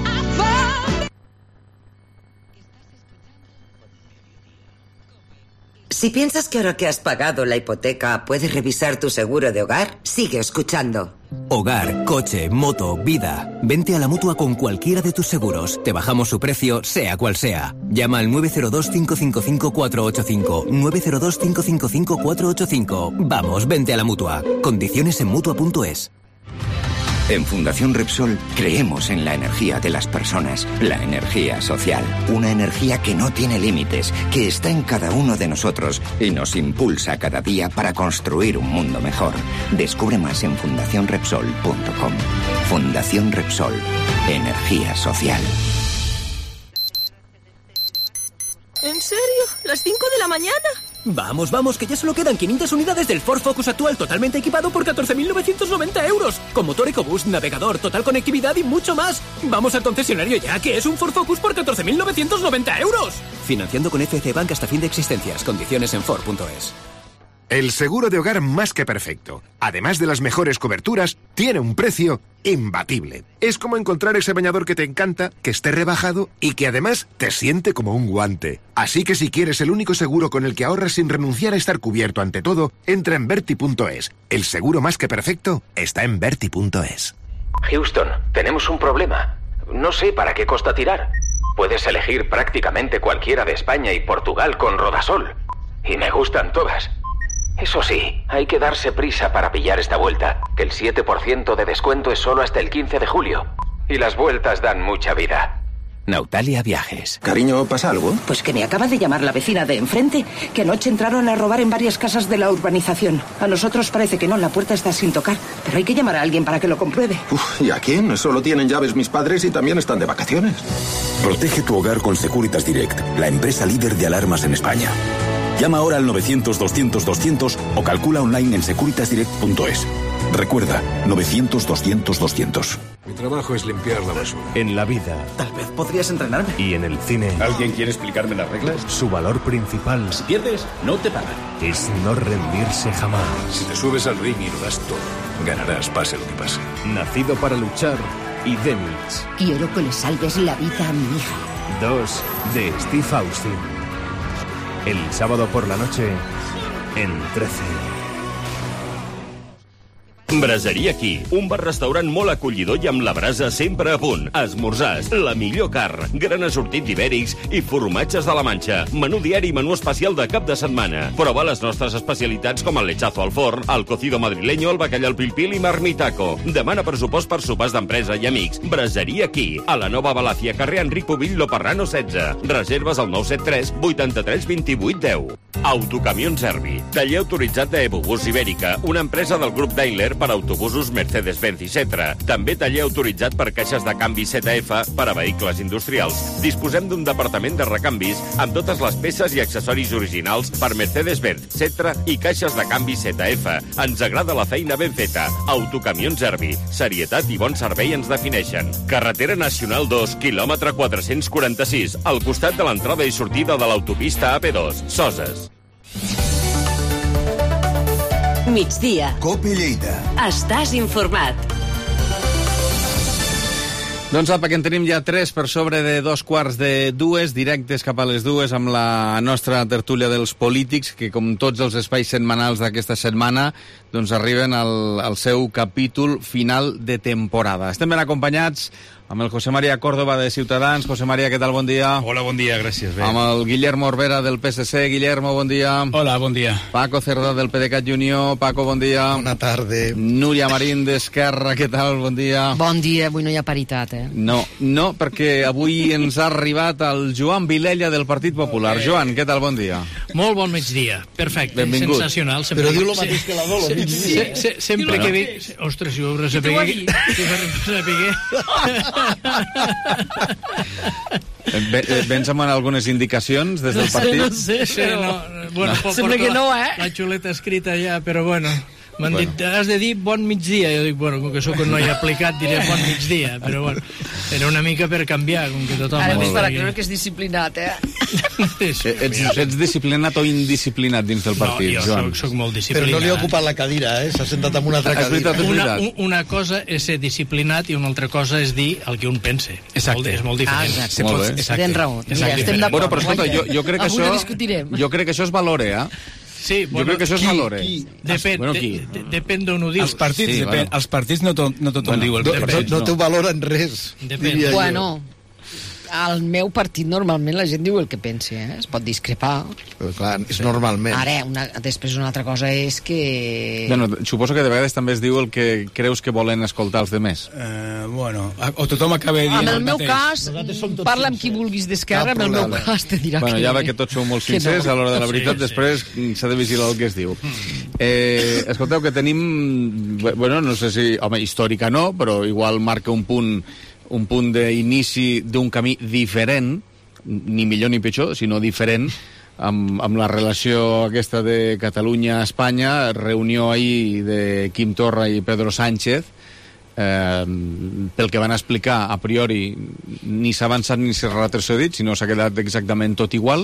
Si piensas que ahora que has pagado la hipoteca puedes revisar tu seguro de hogar, sigue escuchando. Hogar, coche, moto, vida. Vente a la Mutua con cualquiera de tus seguros. Te bajamos su precio, sea cual sea. Llama al nueve cero dos, cinco cinco cinco, cuatro ocho cinco. nueve cero dos, cinco cinco cinco, cuatro ocho cinco. Vamos, vente a la Mutua. Condiciones en Mutua punto es. En Fundación Repsol creemos en la energía de las personas, la energía social, una energía que no tiene límites, que está en cada uno de nosotros y nos impulsa cada día para construir un mundo mejor. Descubre más en fundación repsol punto com. Fundación Repsol, energía social. ¿En serio? ¿Las cinco de la mañana? Vamos, vamos, que ya solo quedan quinientas unidades del Ford Focus actual totalmente equipado por catorce mil novecientos noventa euros. Con motor EcoBoost, navegador, total conectividad y mucho más. Vamos al concesionario ya, que es un Ford Focus por catorce mil novecientos noventa euros. Financiando con F C Bank hasta fin de existencias. Condiciones en Ford punto es. El seguro de hogar más que perfecto, además de las mejores coberturas, tiene un precio imbatible. Es como encontrar ese bañador que te encanta, que esté rebajado y que además te siente como un guante. Así que si quieres el único seguro con el que ahorras sin renunciar a estar cubierto ante todo, entra en Berti punto es. El seguro más que perfecto está en Berti punto es. Houston, tenemos un problema. No sé para qué costa tirar. Puedes elegir prácticamente cualquiera de España y Portugal con Rodasol. Y me gustan todas. Eso sí, hay que darse prisa para pillar esta vuelta, que el siete por ciento de descuento es solo hasta el quince de julio. Y las vueltas dan mucha vida. Nautalia Viajes. Cariño, ¿pasa algo? Pues que me acaba de llamar la vecina de enfrente, que anoche entraron a robar en varias casas de la urbanización. A nosotros parece que no, la puerta está sin tocar, pero hay que llamar a alguien para que lo compruebe. Uf, ¿y a quién? Solo tienen llaves mis padres y también están de vacaciones. Protege tu hogar con Securitas Direct, la empresa líder de alarmas en España. Llama ahora al novecientos, doscientos, doscientos o calcula online en securitas direct punto es. Recuerda, novecientos, doscientos, doscientos. Mi trabajo es limpiar la basura. En la vida. Tal vez podrías entrenarme. Y en el cine. ¿Alguien quiere explicarme las reglas? Su valor principal. Si pierdes, no te pagan. Es no rendirse jamás. Si te subes al ring y lo das todo, ganarás pase lo que pase. Nacido para luchar y Demits. Quiero que le salves la vida a mi hija. Dos de Steve Austin. El sábado por la noche en trece. Braseria Qui, un bar-restaurant molt acollidor i amb la brasa sempre a punt. Esmorzars, la millor carn, gran assortit d'ibèrics i formatges de la Manxa. Menú diari i menú especial de cap de setmana. Prova les nostres especialitats com el lechazo al forn, el cocido madrileño, el bacallà al pil-pil i marmitaco. Demana pressupost per sopars d'empresa i amics. Braseria Qui, a la Nova Balàcia, carrer Enric Pubill, Loparrano setze. Reserves al nou set tres vuitanta-tres vint-i-vuit deu. Autocamion Servi, taller autoritzat d'Ebobús Ibèrica, una empresa del grup Daimler per autobusos Mercedes-Benz i Setra. També taller autoritzat per caixes de canvi Z F per a vehicles industrials. Disposem d'un departament de recanvis amb totes les peces i accessoris originals per Mercedes-Benz, Setra i caixes de canvi Z F. Ens agrada la feina ben feta. Autocamion Servi. Serietat i bon servei ens defineixen. Carretera Nacional dos, quilòmetre quatre-cents quaranta-sis, al costat de l'entrada i sortida de l'autopista A P dos, Soses. Migdia. Cope Lleida. Estàs informat. Doncs apa, que en tenim ja tres per sobre de dos quarts de dues, directes cap a les dues amb la nostra tertúlia dels polítics, que com tots els espais setmanals d'aquesta setmana, doncs arriben al, al seu capítol final de temporada. Estem ben acompanyats amb el José María Córdoba de Ciutadans. José María, què tal? Bon dia. Hola, bon dia, gràcies. Bé. Amb el Guillermo Orbera del P S C. Guillermo, bon dia. Hola, bon dia. Paco Cerdà del PDeCAT i Unió. Paco, bon dia. Bona tarda. Núria Marín d'Esquerra, què tal? Bon dia. Bon dia, avui no hi ha paritat, eh? No, no, perquè avui ens ha arribat el Joan Vilella del Partit Popular. Joan, què tal? Bon dia. Molt bon migdia. Perfecte. Benvingut. Sensacional. Sempre... Però diu el mateix que la Dolo, se, migdia. Se, se, sempre que dic... Ostres, si ho hauré sapigué... Si ho hauré sapigué... Vens amb algunes indicacions des del partit? No sé, no sé, però... No. Bueno, no. Sembla que no, eh? La xuleta escrita ja, però bueno... M'han bueno. dit, has de dir bon migdia. Jo dic, bueno, com que sóc un noi aplicat, diré bon migdia. Però bueno, era una mica per canviar, com que tothom... Ara m'estarà creure que és disciplinat, eh? Sí, ets, ets disciplinat o indisciplinat dins del partit, no, jo Joan? Soc, soc molt disciplinat. Però no li ha ocupat la cadira, eh? S'ha sentat en una altra cadira. Veritat, és veritat. Una, una cosa és ser disciplinat i una altra cosa és dir el que un pense. Exacte. És molt diferent. Ah, exacte. Molt bé. Tens raó. Mira, estem d'acord. Bueno, però escolta, jo, jo crec que Avui això... no discutirem. Jo crec que això es valora, eh? Sí, bueno, jo crec que això es valora. Depèn, bueno, de, de, depèn d'on ho dius. Els partits, sí, depèn, bueno. els partits no, to, no tothom bueno, diu el no, que no, no, no t'ho valoren res. Depèn. Bueno, al meu partit normalment la gent diu el que pensi, eh? Es pot discrepar. Però clar, és normalment. Ara, una, després una altra cosa és que... Bueno, suposo que de vegades també es diu el que creus que volen escoltar els demés. Uh, bueno, o tothom acaba dient... En el meu cas, parla amb qui vulguis d'Esquerra, en el meu cas te dirà bueno, que... ja ve que tots sou molt sincers no. A l'hora de la veritat, sí, després sí. S'ha de vigilar el que es diu. Eh, escolteu, que tenim... Bueno, no sé si... Home, històrica no, però igual marca un punt... un punt d'inici d'un camí diferent, ni millor ni pitjor, sinó diferent, amb, amb la relació aquesta de Catalunya a Espanya, reunió ahir de Quim Torra i Pedro Sánchez, eh, pel que van explicar, a priori, ni s'ha avançat ni s'ha retrocedit, sinó s'ha quedat exactament tot igual.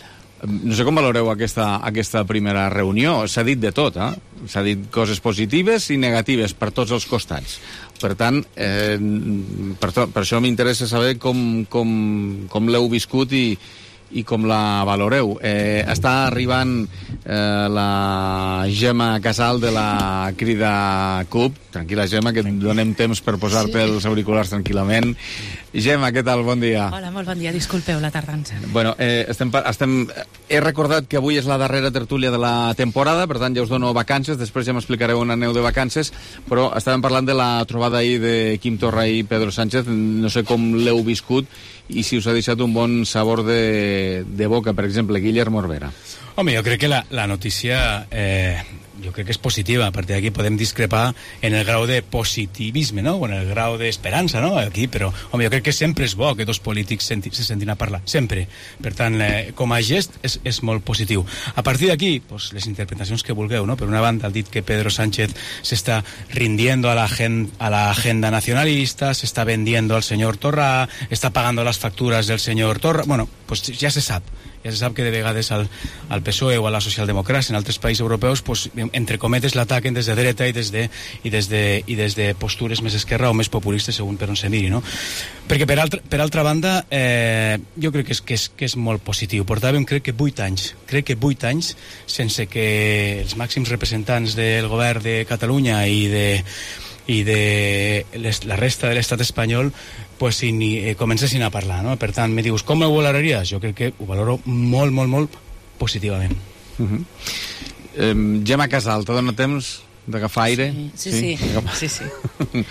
No sé com valoreu aquesta, aquesta primera reunió. S'ha dit de tot, eh? S'ha dit coses positives i negatives per tots els costats. Per tant, eh, per, to, per això m'interessa saber com, com, com l'heu viscut i, i com la valoreu. Eh, està arribant eh, la Gemma Casal de la Crida C U P. Tranquil·la, Gemma, que et donem temps per posar-te sí. els auriculars tranquil·lament. Gemma, què tal? Bon dia. Hola, molt bon dia. Disculpeu la tardança. Bueno, eh, estem, estem... he recordat que avui és la darrera tertúlia de la temporada, per tant ja us dono vacances, després ja m'explicareu on aneu de vacances, però estàvem parlant de la trobada ahir de Quim Torra i Pedro Sánchez. No sé com l'heu viscut i si us ha deixat un bon sabor de, de boca, per exemple, Guillermo Orbera. Home, jo crec que la, la notícia... Eh... jo crec que és positiva. A partir d'aquí podem discrepar en el grau de positivisme, no? O en el grau d'esperança, no? Aquí, però, home, jo crec que sempre és bo que dos polítics senti, se sentin a parlar. Sempre. Per tant, eh, com a gest, és, és molt positiu. A partir d'aquí, pues, les interpretacions que vulgueu, no? Per una banda, el dit que Pedro Sánchez s'està rindiendo a la, gen, a la agenda nacionalista, s'està vendiendo al senyor Torra, està pagando las facturas del senyor Torra... Bueno, pues ja se sap. Ja se sap que de vegades al, al P S O E o a la socialdemocràcia en altres països europeus pues, entre cometes, l'ataquen des de dreta i des de, i des de, i des de postures més esquerra o més populistes, segons per on se miri, no? Perquè, per altra, per altra banda, eh, jo crec que és, que, és, que és molt positiu. Portàvem, crec que vuit anys, crec que vuit anys sense que els màxims representants del govern de Catalunya i de i de les, la resta de l'estat espanyol pues, si ni, eh, comencessin a parlar, no? Per tant, me dius, com ho valoraries? Jo crec que ho valoro molt, molt, molt positivament. Uh-huh. eh, Gemma Casal, te dona temps d'agafar aire? Sí, sí, sí, sí, sí.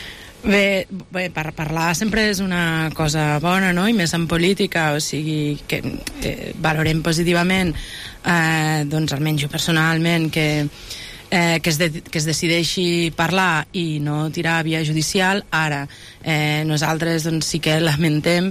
Bé, bé, per parlar sempre és una cosa bona, no? I més en política, o sigui, que eh, valorem positivament, eh, doncs almenys jo personalment, que Eh, que, es de, que es decideixi parlar i no tirar a via judicial. Ara, eh, nosaltres doncs, sí que lamentem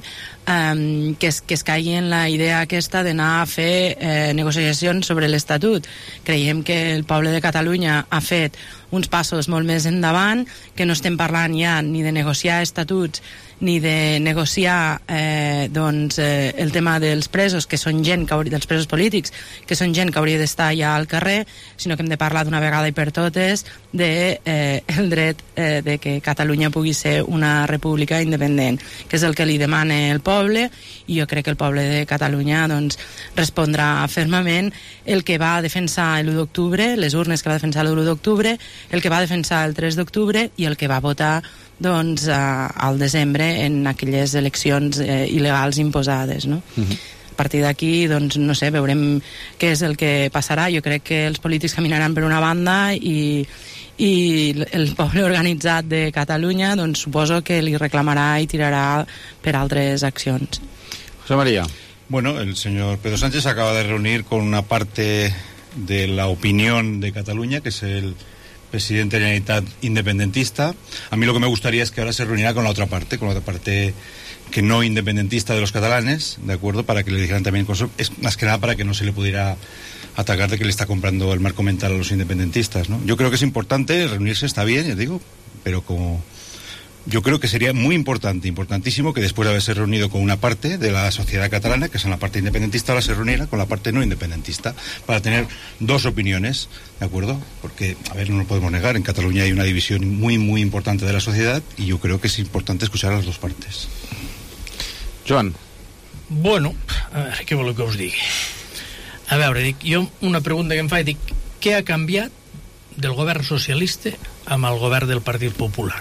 eh, que, es, que es caigui en la idea aquesta d'anar a fer eh, negociacions sobre l'Estatut. Creiem que el poble de Catalunya ha fet uns passos molt més endavant, que no estem parlant ja ni de negociar estatuts ni de negociar eh, doncs, eh, el tema dels presos, que són gent que hauria, dels presos polítics, que són gent que hauria d'estar ja al carrer, sinó que hem de parlar d'una vegada i per totes de, eh, el dret eh, de que Catalunya pugui ser una república independent, que és el que li demana el poble, i jo crec que el poble de Catalunya doncs, respondrà fermament el que va defensar l'u d'octubre, les urnes que va defensar l'u d'octubre, el que va defensar el tres d'octubre i el que va votar doncs, a, al desembre en aquelles eleccions eh, il·legals imposades, no? Uh-huh. A partir d'aquí, doncs, no sé, veurem què és el que passarà. Jo crec que els polítics caminaran per una banda i, i el poble organitzat de Catalunya, doncs, suposo que li reclamarà i tirarà per altres accions. José María. Bueno, el señor Pedro Sánchez acaba de reunir con una parte de la opinión de Cataluña, que es el presidente de la Generalitat independentista. A mí lo que me gustaría es que ahora se reuniera con la otra parte, con la otra parte que no independentista de los catalanes, ¿de acuerdo? Para que le dijeran también cosas, es más que nada para que no se le pudiera atacar de que le está comprando el marco mental a los independentistas, ¿no? Yo creo que es importante reunirse, está bien, ya digo, pero como yo creo que sería muy importante, importantísimo que después de haberse reunido con una parte de la sociedad catalana, que es la parte independentista, ahora se reuniera con la parte no independentista, para tener dos opiniones, ¿de acuerdo? Porque, a ver, no lo podemos negar, en Cataluña hay una división muy, muy importante de la sociedad y yo creo que es importante escuchar a las dos partes. Joan. Bueno, a veure, què voleu que us digui? A veure, dic, jo una pregunta que em faig, dic, què ha canviat del govern socialista amb el govern del Partit Popular?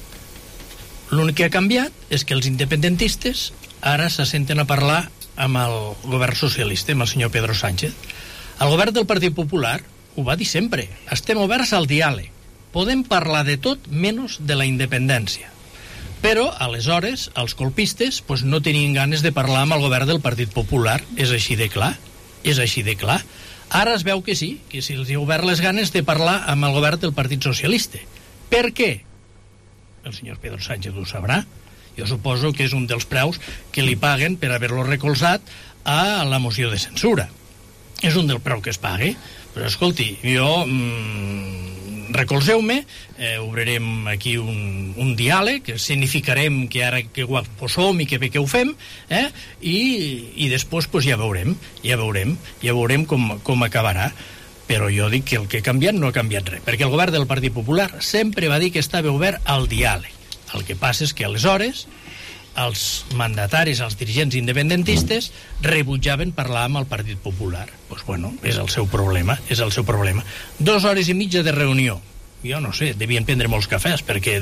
L'únic que ha canviat és que els independentistes ara se senten a parlar amb el govern socialista, amb el senyor Pedro Sánchez. El govern del Partit Popular ho va dir sempre, estem oberts al diàleg, podem parlar de tot menys de la independència. Però, aleshores, els colpistes pues, no tenien ganes de parlar amb el govern del Partit Popular, és així de clar, és així de clar. Ara es veu que sí, que si els hi ha obert les ganes de parlar amb el govern del Partit Socialista. Per què? El senyor Pedro Sánchez ho sabrà. Jo suposo que és un dels preus que li paguen per haver-lo recolzat a la moció de censura. És un del preu que es pague. Però, escolti, jo... Mmm, recolzeu-me, eh, obrirem aquí un, un diàleg, significarem que ara que guapos som i que bé que ho fem, eh? I, i després pues, ja veurem, ja veurem, ja veurem com, com acabarà. Però jo dic que el que ha canviat no ha canviat res, perquè el govern del Partit Popular sempre va dir que estava obert al diàleg. El que passa és que aleshores els mandataris, els dirigents independentistes rebutjaven parlar amb el Partit Popular. Doncs bueno, és el seu problema, és el seu problema. Dos hores i mitja de reunió. Jo no sé, devien prendre molts cafès, perquè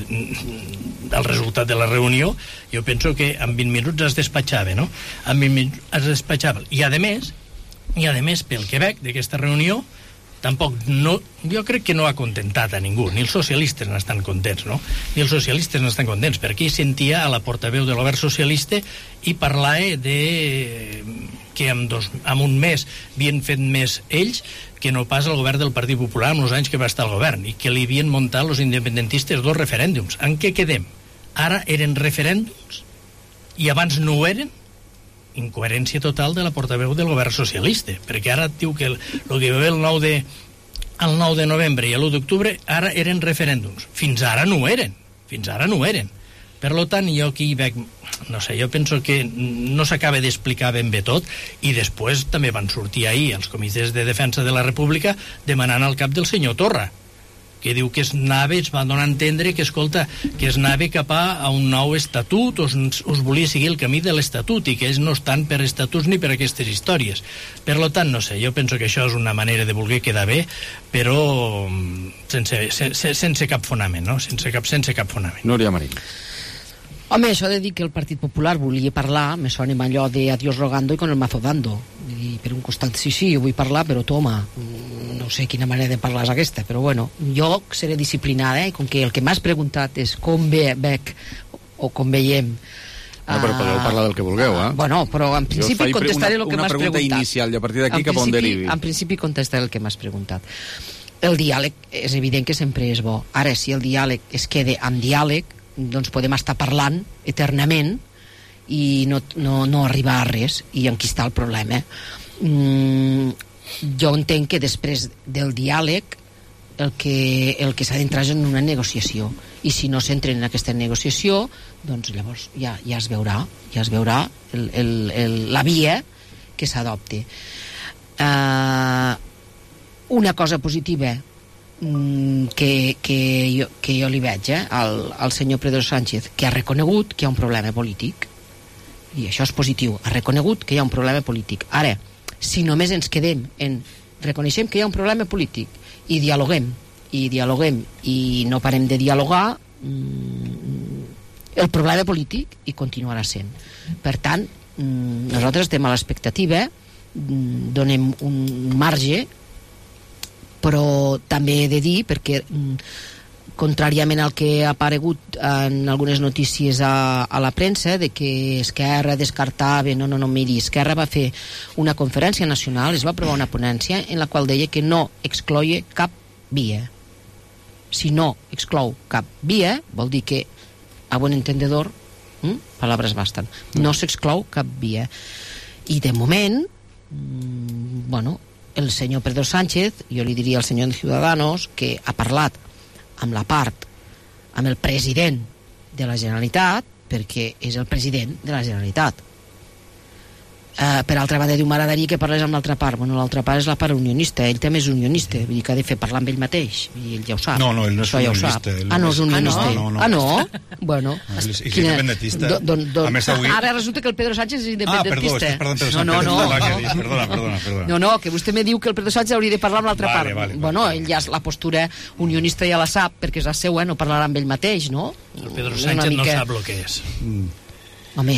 el resultat de la reunió jo penso que en vint minuts es despatxava, no? En vint minuts es despatxava. I a més, i a més, pel que veig d'aquesta reunió, tampoc no, jo crec que no ha contentat a ningú, ni els socialistes n'estan contents, no? Ni els socialistes n'estan contents, perquè sentia a la portaveu del govern socialista i parlava de que en, dos, en un mes havien fet més ells que no pas el govern del Partit Popular en els anys que va estar al govern, i que li havien muntat els independentistes dos referèndums. En què quedem? Ara eren referèndums i abans no ho eren? Incoherència total de la portaveu del govern socialista, perquè ara diu que el, el que va haver el nou de, el nou de novembre i l'u d'octubre ara eren referèndums. Fins ara no ho eren, fins ara no ho eren. Per tant, jo aquí veig, no sé, jo penso que no s'acaba d'explicar ben bé tot, i després també van sortir ahir els comitès de defensa de la República demanant el cap del senyor Torra, que diu que es anava, es va donar a entendre que, escolta, que es anava cap a un nou estatut, o es, us volia seguir el camí de l'estatut, i que ells no estan per estatuts ni per aquestes històries. Per lo tant, no sé, jo penso que això és una manera de voler quedar bé, però sense, sense, sense cap fonament, no? Sense cap, sense cap fonament. Núria Marín. Home, això de dir que el Partit Popular volia parlar, me sona amb allò de adiós rogando i con el mazo dando. I per un costat, sí, sí, jo vull parlar, però toma, no sé quina manera de parlar és aquesta, però bueno, jo seré disciplinada, eh? Com que el que m'has preguntat és com ve, bec, o com veiem... No, però podeu parlar del que vulgueu, eh? Bueno, però en principi contestaré el que m'has preguntat. Una pregunta inicial, i a partir d'aquí cap on derivi. En principi contestaré el que m'has preguntat. El diàleg és evident que sempre és bo. Ara, si el diàleg es queda amb diàleg, doncs podem estar parlant eternament i no, no, no arribar a res, i en qui està el problema. Mm, jo entenc que després del diàleg el que, el que s'ha d'entrar és en una negociació, i si no s'entra en aquesta negociació, doncs llavors ja, ja es veurà ja es veurà el, el, el, la via que s'adopti. Uh, una cosa positiva que, que, jo, que jo li veig eh, al, al senyor Pedro Sánchez, que ha reconegut que hi ha un problema polític, i això és positiu, ha reconegut que hi ha un problema polític. Ara, si només ens quedem en reconeixem que hi ha un problema polític i dialoguem, i dialoguem i no parem de dialogar, el problema polític hi continuarà sent. Per tant, nosaltres estem a l'expectativa, donem un marge, però també he de dir, perquè contràriament al que ha aparegut en algunes notícies a, a la premsa, de que Esquerra descartava, no, no, no, miri, Esquerra va fer una conferència nacional, es va aprovar una ponència en la qual deia que no excloia cap via. Si no exclou cap via, vol dir que, a bon entendedor, hm? Palabras bastan, no s'exclou cap via. I de moment, mmm, bueno, el senyor Pedro Sánchez, jo li diria al senyor de Ciudadanos, que ha parlat amb la part, amb el president de la Generalitat, perquè és el president de la Generalitat. Uh, per altra banda, diu, m'agradaria que parlés amb l'altra part. Bueno, l'altra part és la part unionista, ell també és unionista, vull dir que ha de fer parlar amb ell mateix, i ell ja ho sap. No, no, ell no és ja unionista. Ah, no és unionista. Ah, no, no, no. Ah, no? Bueno. No, és independentista. Don, don, a més, avui... Ara resulta que el Pedro Sánchez és independentista. Ah, perdó, perdó, perdó, no, no, no. Perdona, perdona, perdona. No, no, que vostè me diu que el Pedro Sánchez hauria de parlar amb l'altra vale, part. Vale, bueno, vale. ell ja la postura unionista ja la sap, perquè és la seva, no parlarà amb ell mateix, no? El Pedro Sánchez no sap el que és. Mm. Home,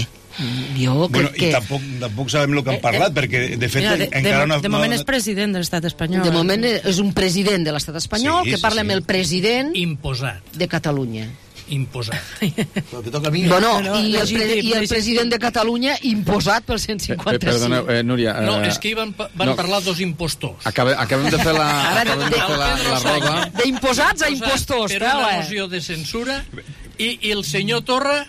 jo bueno, crec que... I tampoc, tampoc sabem el que han parlat, eh, eh, perquè de fet mira, de, encara de, no... De moment és president de l'estat espanyol. De moment és un president de l'estat espanyol, sí, que parla sí, sí. amb el president imposat de Catalunya. Imposat. Però que toca a mi. Bueno, no, i, el pre i el president de Catalunya imposat pel cent cinquanta-cinc. Perdoneu, eh, Núria... Eh, no, és que hi van, van no. parlar dos impostors. Acabe, acabem de fer la, acabem de, de fer la, la roda. D'imposats a impostors. Per una moció de censura, i, i el senyor Torra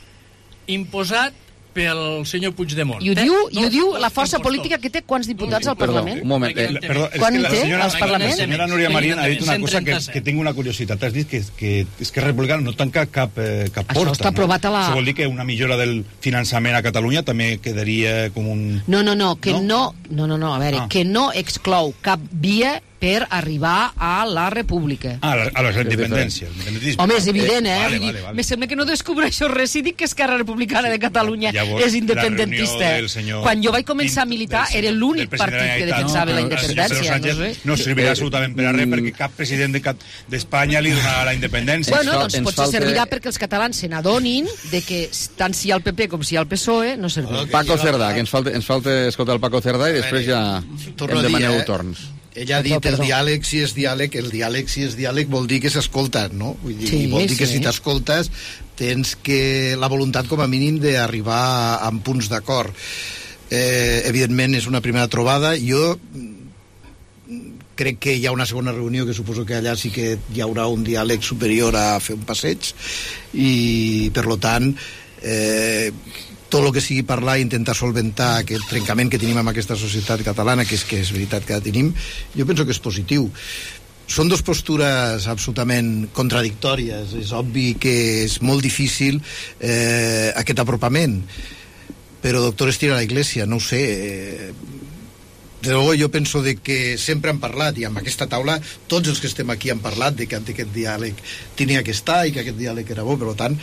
imposat pel senyor Puigdemont. I ho diu, i ho diu la força política que té quants diputats al Parlament? Un moment. Eh, perdó, és Quan que la té senyora, als Parlaments? la senyora Núria Marín ha dit una cosa que, que tinc una curiositat. Has dit que, que Esquerra Republicana no tanca cap, eh, cap Això porta. està aprovat a la... Això vol dir que una millora del finançament a Catalunya també quedaria com un... No, no, no, que no... No, no, no, no a veure, ah. que no exclou cap via per arribar a la república. Ah, a la, la independència. Home, és evident, eh? Vale, vale, vale. Me sembla que no descobreixo res si dic que Esquerra Republicana sí. de Catalunya Llavors, és independentista. Quan jo vaig començar a militar del, era l'únic partit que defensava no, la independència. No, sé. no servirà absolutament per a res perquè cap president d'Espanya li donarà la independència. Bueno, doncs potser falta... servirà perquè els catalans se n'adonin de que tant si hi ha el P P com si hi ha el P S O E no servirà. Paco Cerdà, que ens falta, ens falta escoltar el Paco Cerdà i després ja em demaneu eh? torns. Ella ha dit el diàleg, si és diàleg, el diàleg, si és diàleg, vol dir que s'escolta, no? Vull dir, sí, vol dir que sí. Si t'escoltes tens que la voluntat, com a mínim, d'arribar a, a punts d'acord. Eh, evidentment, és una primera trobada. Jo crec que hi ha una segona reunió, que suposo que allà sí que hi haurà un diàleg superior a fer un passeig, i, per lo tant, eh, tot el que sigui parlar i intentar solventar aquest trencament que tenim amb aquesta societat catalana, que és que és veritat que la tenim, jo penso que és positiu. són dues postures absolutament contradictòries. És obvi que és molt difícil eh, aquest apropament, però doctor estira la iglesia, no ho sé. Eh, de luego jo penso de que sempre han parlat, i amb aquesta taula tots els que estem aquí han parlat de que aquest diàleg tenia que estar i que aquest diàleg era bo. Per tant,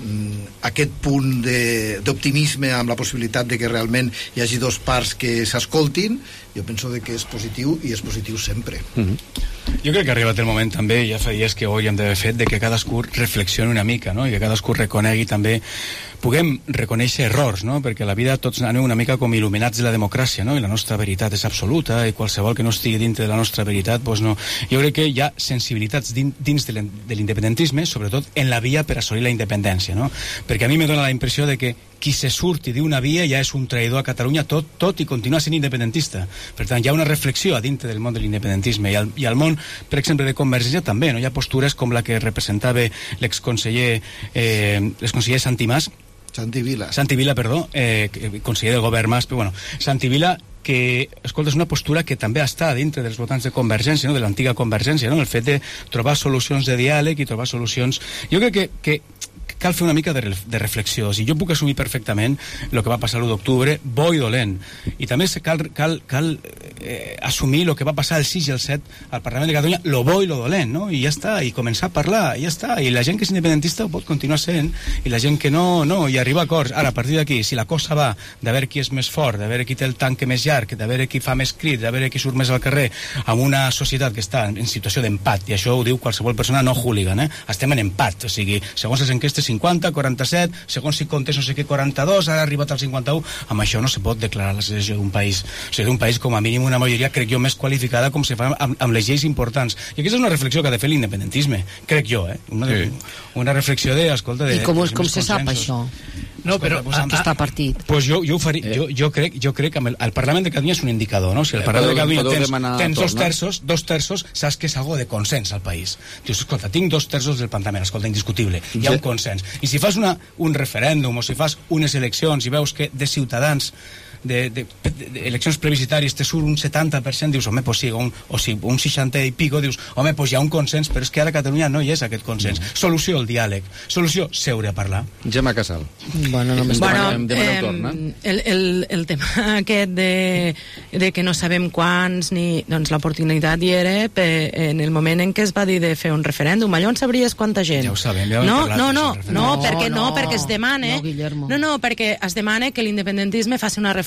aquest punt d'optimisme amb la possibilitat de que realment hi hagi dos parts que s'escoltin, jo penso de que és positiu, i és positiu sempre. Mm-hmm. Jo crec que ha arribat el moment també, ja fa dies que ho hauríem d'haver fet, de que cadascú reflexioni una mica, no? I que cadascú reconegui també, puguem reconèixer errors, no? Perquè a la vida tots anem una mica com il·luminats de la democràcia, no? I la nostra veritat és absoluta, i qualsevol que no estigui dintre de la nostra veritat, doncs no. Jo crec que hi ha sensibilitats dins de l'independentisme, sobretot en la via per assolir la independència, no? Perquè a mi me dona la impressió de que qui se surti d'una via ja és un traïdor a Catalunya, tot, tot i continua sent independentista. Per tant, hi ha una reflexió a dintre del món de l'independentisme, i al, i al món, per exemple, de Convergència també, no? Hi ha postures com la que representava l'exconseller eh, l'exconseller Santi Mas, Santi Vila. Santi Vila, perdó, eh, conseller del govern Mas, però bueno, Santi Vila, que, escolta, és una postura que també està dintre dels votants de Convergència, no? De l'antiga Convergència, no? El fet de trobar solucions de diàleg i trobar solucions... Jo crec que, que cal fer una mica de, de reflexió. Si jo puc assumir perfectament el que va passar l'u d'octubre, bo i dolent. I també cal, cal, cal eh, assumir el que va passar el sis i el set al Parlament de Catalunya, lo bo i lo dolent, no? I ja està, i començar a parlar, i ja està. I la gent que és independentista ho pot continuar sent, i la gent que no, no, i arribar a acords. Ara, a partir d'aquí, si la cosa va de veure qui és més fort, de veure qui té el tanque més llarg, de veure qui fa més crit, de veure qui surt més al carrer, amb una societat que està en situació d'empat, i això ho diu qualsevol persona no hooligan, eh? Estem en empat, o sigui, segons les enquestes cinquanta, quaranta-set, segons si comptes no sé què, quaranta-dos, ara ha arribat al cinquanta-u. Amb això no se pot declarar la secessió d'un país. O sigui, d'un país com a mínim una majoria, crec jo, més qualificada com se fa amb, amb les lleis importants. I aquesta és una reflexió que ha de fer l'independentisme, crec jo, eh? Una, sí. una reflexió de, escolta... De, I com, de, com se sap això? No, però... Escolta, pues, està partit. Pues jo, jo, ho faria, eh. jo, jo crec, jo crec que el, el Parlament de Catalunya és un indicador, no? Si el Parlament de Catalunya tens, tens dos terços, dos terços, saps que és algo de consens al país. Dius, escolta, tinc dos terços del Parlament, escolta, indiscutible, hi ha un consens. I si fas una, un referèndum o si fas unes eleccions i veus que de ciutadans de, de, de, de eleccions plebiscitàries te surt un setanta per cent, dius, home, pues sí, un, o sí, un seixanta i pico, dius, home, pues hi ha un consens, però és que ara a Catalunya no hi és aquest consens. Mm. Solució, el diàleg. Solució, seure a parlar. Gemma Casal. Bueno, només bueno, demanem, demanem eh, torn, eh? el, el, el tema aquest de, de que no sabem quants, ni, doncs l'oportunitat hi era pe, en el moment en què es va dir de fer un referèndum. Allò en sabries quanta gent? Ja ho sabem, ja ho no, parlat. No, no, no, no, perquè, no, no, perquè es demana... No, Guillermo. No, no, perquè es demana que l'independentisme faci una reflexió.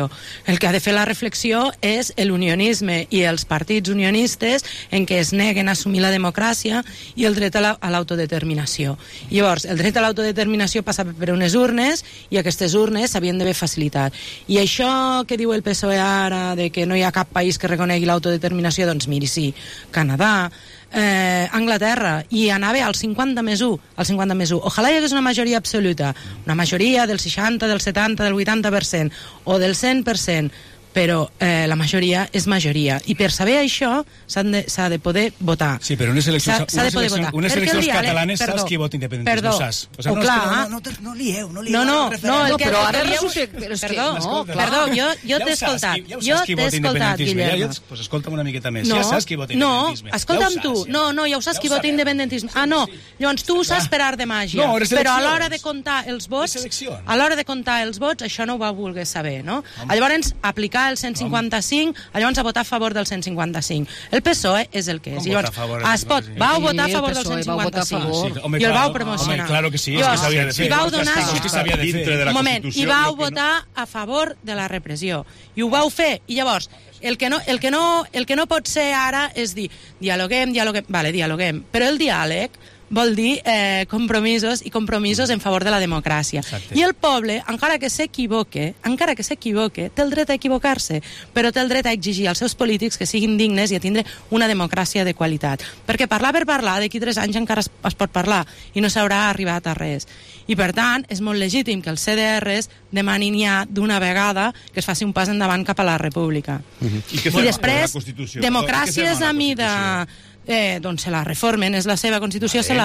El que ha de fer la reflexió és l'unionisme i els partits unionistes en què es neguen a assumir la democràcia i el dret a l'autodeterminació. La, Llavors, el dret a l'autodeterminació passa per unes urnes i aquestes urnes s'havien d'haver facilitat. I això que diu el P S O E ara de que no hi ha cap país que reconegui l'autodeterminació, doncs miri, sí, Canadà, eh, Anglaterra, i anava al cinquanta més u, al cinquanta més u. Ojalà hi hagués una majoria absoluta, una majoria del seixanta, del setanta, del vuitanta per cent o del cent per cent, però eh, la majoria és majoria, i per saber això s'ha de, de poder votar. Sí, però unes eleccions, s'ha de poder votar. Unes eleccions diàleg, catalanes perdó, saps qui vota independentista, perdó, no saps. O sigui, o no, clar, no, no, no, no lieu, no lieu. No, no, no, el que, però ara el que resulta... Però és que, perdó, no, perdó, jo, jo t'he escoltat. Ja jo t'he escoltat, Guillermo. Doncs pues escolta'm una miqueta més. No, ja saps qui vota independentisme. No, escolta'm tu. No, no, ja ho saps qui vota independentisme. Ah, no, llavors tu ho saps per art de màgia. Però a l'hora de comptar els vots, a l'hora de comptar els vots, això no ho va voler saber, no? Llavors, aplicar el cent cinquanta-cinc, llavors a votar a favor del cent cinquanta-cinc. El P S O E és el que és. Llavors, es pot, vau votar a favor del cent cinquanta-cinc i el vau promocionar. Home, claro que sí, és que s'havia de fer. I vau donar... Un moment, i vau votar a favor de la repressió. I ho vau fer. I llavors, el que no, el que no, el que no pot ser ara és dir, dialoguem, dialoguem... Vale, dialoguem. Però el diàleg vol dir eh, compromisos i compromisos en favor de la democràcia. Exacte. I el poble, encara que s'equivoque, encara que s'equivoque, té el dret a equivocar-se, però té el dret a exigir als seus polítics que siguin dignes i a tindre una democràcia de qualitat. Perquè parlar per parlar, d'aquí tres anys encara es, es pot parlar i no s'haurà arribat a res. I per tant, és molt legítim que els C D Rs demanin ja d'una vegada que es faci un pas endavant cap a la república. Uh-huh. I, I després, democràcia és a mi de... Eh, doncs se la reformen, és la seva Constitució, se la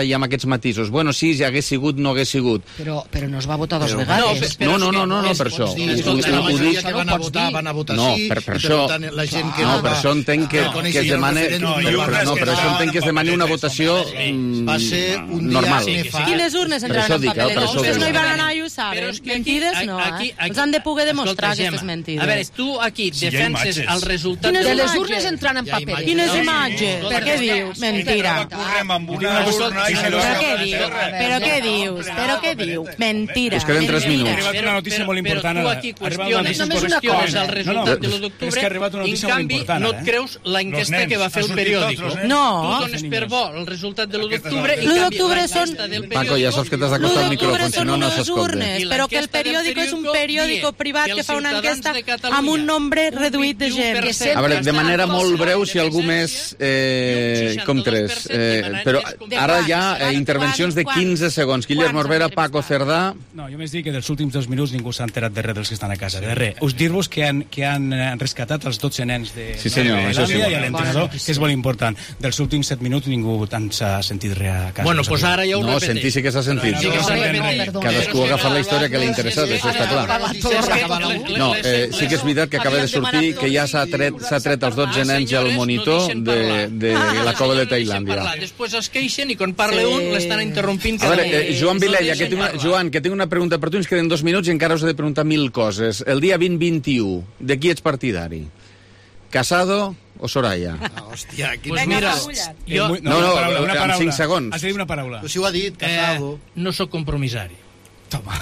ara hi ha aquests matisos. Bueno, sí, si hagués sigut, no hagués sigut. Però, però no es va votar dos Però- vegades. No, no, no, no, no, per això. Dir, Ho- escolta, ho- la ho majoria dic- que van a votar van a votar No, sí, per, per i això... tant la gent que no, no per va- això entenc que, va que es conèixer el demana... referèndum No, no jo, va per, no, per respectar això entenc que es demani una votació Va ser un dia normal. nefast. Quines urnes Per entraran això en dic, eh, per papeles? això Vostès dic. no hi van anar i ho saben. Però és que aquí mentides aquí, no, aquí, eh? aquí, Els han de poder demostrar escolta, aquestes mentides. A veure, tu aquí Si defenses el resultat... Quines de les imatges? urnes entrant en paper. Quines imatges? Per què dius? Mentira. Correm amb una urna i se Però nos què dius? Però què dius? Però què dius? Mentira. Us queden tres minuts. Ha arribat una notícia molt important Però tu ara. aquí Ha arribat una qüestiones, notícia molt qüestiones important. el resultat de l'u És d'octubre que ha arribat una i en notícia molt canvi important, no ara, et eh? creus la enquesta nens, que va fer han el sortit periòdico. tots, els nens. No. Tu dones per bo el resultat de l'u d'octubre i L'u en canvi d'octubre són- l'enquesta del Paco, ja saps que t'has L'u d'acostar al d'octubre micròfon, si són no, no unes s'escolta. urnes, I però que el l'enquesta del periòdico és un periòdico periòdico diu privat que que els fa una ciutadans enquesta de Catalunya, amb un nombre un reduït de gent. vint-i-u per cent A veure, de estan manera a molt favor breu, de si algú més... Eh, com tres. Eh, però ara hi ha eh, intervencions de quinze segons. Guillermo Orbera, Paco Cerdà... No, jo més dic que dels últims dos minuts ningú s'ha enterat de res dels que estan a casa. De res. Us dir-vos que han, que han eh, rescatat els dotze nens de Sí, senyor, de això sí. Zelanda i l'entrenador, que és molt important. Dels últims set minuts ningú tant s'ha sentit res a casa. Bueno, pues ara ja ho No, repeteix. sentir sí que s'ha sentit. Sí que s'ha repetit. Cadascú ha agafat la història que li ha interessat, això està clar. No, eh, sí que és veritat que acaba de sortir que ja s'ha tret, s'ha tret els dotze nens i el monitor de, de la cova de Tailàndia. Després es queixen i quan parla un l'estan interrompint. A veure, eh, Joan Vilella, que tinc una, Joan, que tinc una pregunta per tu, ens queden dos minuts i encara us he de preguntar mil coses. El dia vint vint-i-u, de qui ets partidari? Casado o Soraya? Ah, hòstia, aquí... Pues mira, jo... No, no, una paraula, una amb paraula. cinc segons. Has de dir una paraula. Però si ho ha dit, Casado. Eh, no sóc compromissari. Toma.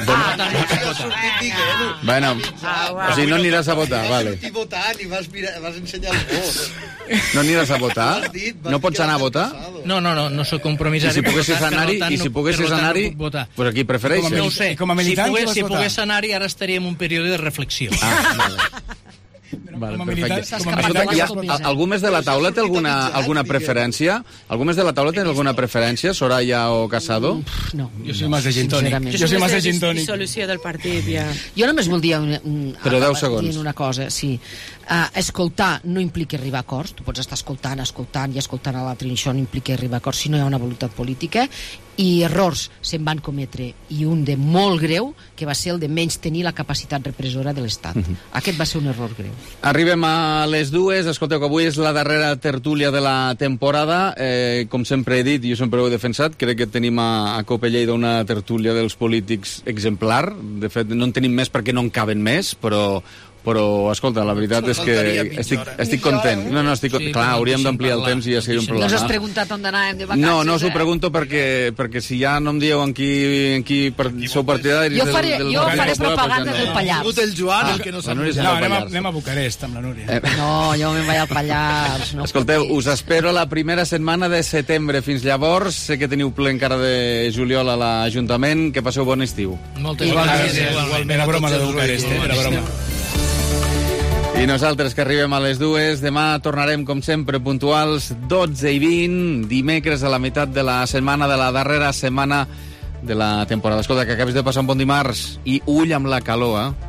Bueno, o sigui, no aniràs a votar, vale. Vas sortir votant i vas, mirar, vas ensenyar el vot. No aniràs a votar? No pots anar a votar? No, no, no, no sóc compromissari. I si poguessis anar-hi, i si poguessis anar-hi, pues aquí prefereixes. No ho sé, com a militant, si pogués, qui vas si votar? pogués anar-hi ara estaria en un període de reflexió. Ah, vale. Vale, com a perfecte. militant- com a Escolta, militant, hi ha, què vas algú més de la taula té alguna, alguna preferència? Algú més de la taula té alguna preferència, Soraya o Casado? No. Jo soy más de gin tònic. Sincerament. Jo soy más de gin tònic. Dissolució del partit, ja. Jo només voldria un, un, Però deu segons. dient una cosa, sí. Uh, escoltar no implica arribar a acords, tu pots estar escoltant, escoltant i escoltant a l'altre, i això no implica arribar a acords si no hi ha una voluntat política, i errors se'n van cometre, i un de molt greu, que va ser el de menys tenir la capacitat repressora de l'Estat. Uh -huh. Aquest va ser un error greu. Arribem a les dues. Escolteu, que avui és la darrera tertúlia de la temporada. Eh, com sempre he dit, jo sempre ho he defensat, crec que tenim a, a Cope Lleida una tertúlia dels polítics exemplar. De fet, no en tenim més perquè no en caben més, però... però, escolta, la veritat és que estic, estic content. No, no, estic, Sí, clar, però hauríem no d'ampliar el parlar. temps i ja seria un No us has problema. preguntat on anàvem de vacances, No, no us ho eh? pregunto perquè, perquè si ja no em dieu en qui, en qui per, sou partidaris Jo del, faré- del jo Partit faré Popular, propaganda pues ja del Pallars. Ha sigut el Joan Ah, el que no la sap. Núria se'n No, va al anem a, Pallars. anem a Bucarest amb la Núria. Eh, No, jo me'n vaig al Pallars. No. Escolteu, us espero la primera setmana de setembre. Fins llavors, sé que teniu ple encara de juliol a l'Ajuntament. Que passeu bon estiu. Moltes Igualment, gràcies. igualment. Era broma de Bucarest, eh? Era broma. I nosaltres, que arribem a les dues, demà tornarem, com sempre, puntuals, dotze i vint, dimecres a la meitat de la setmana, de la darrera setmana de la temporada. Escolta, que acabis de passar un bon dimarts i ull amb la calor, eh?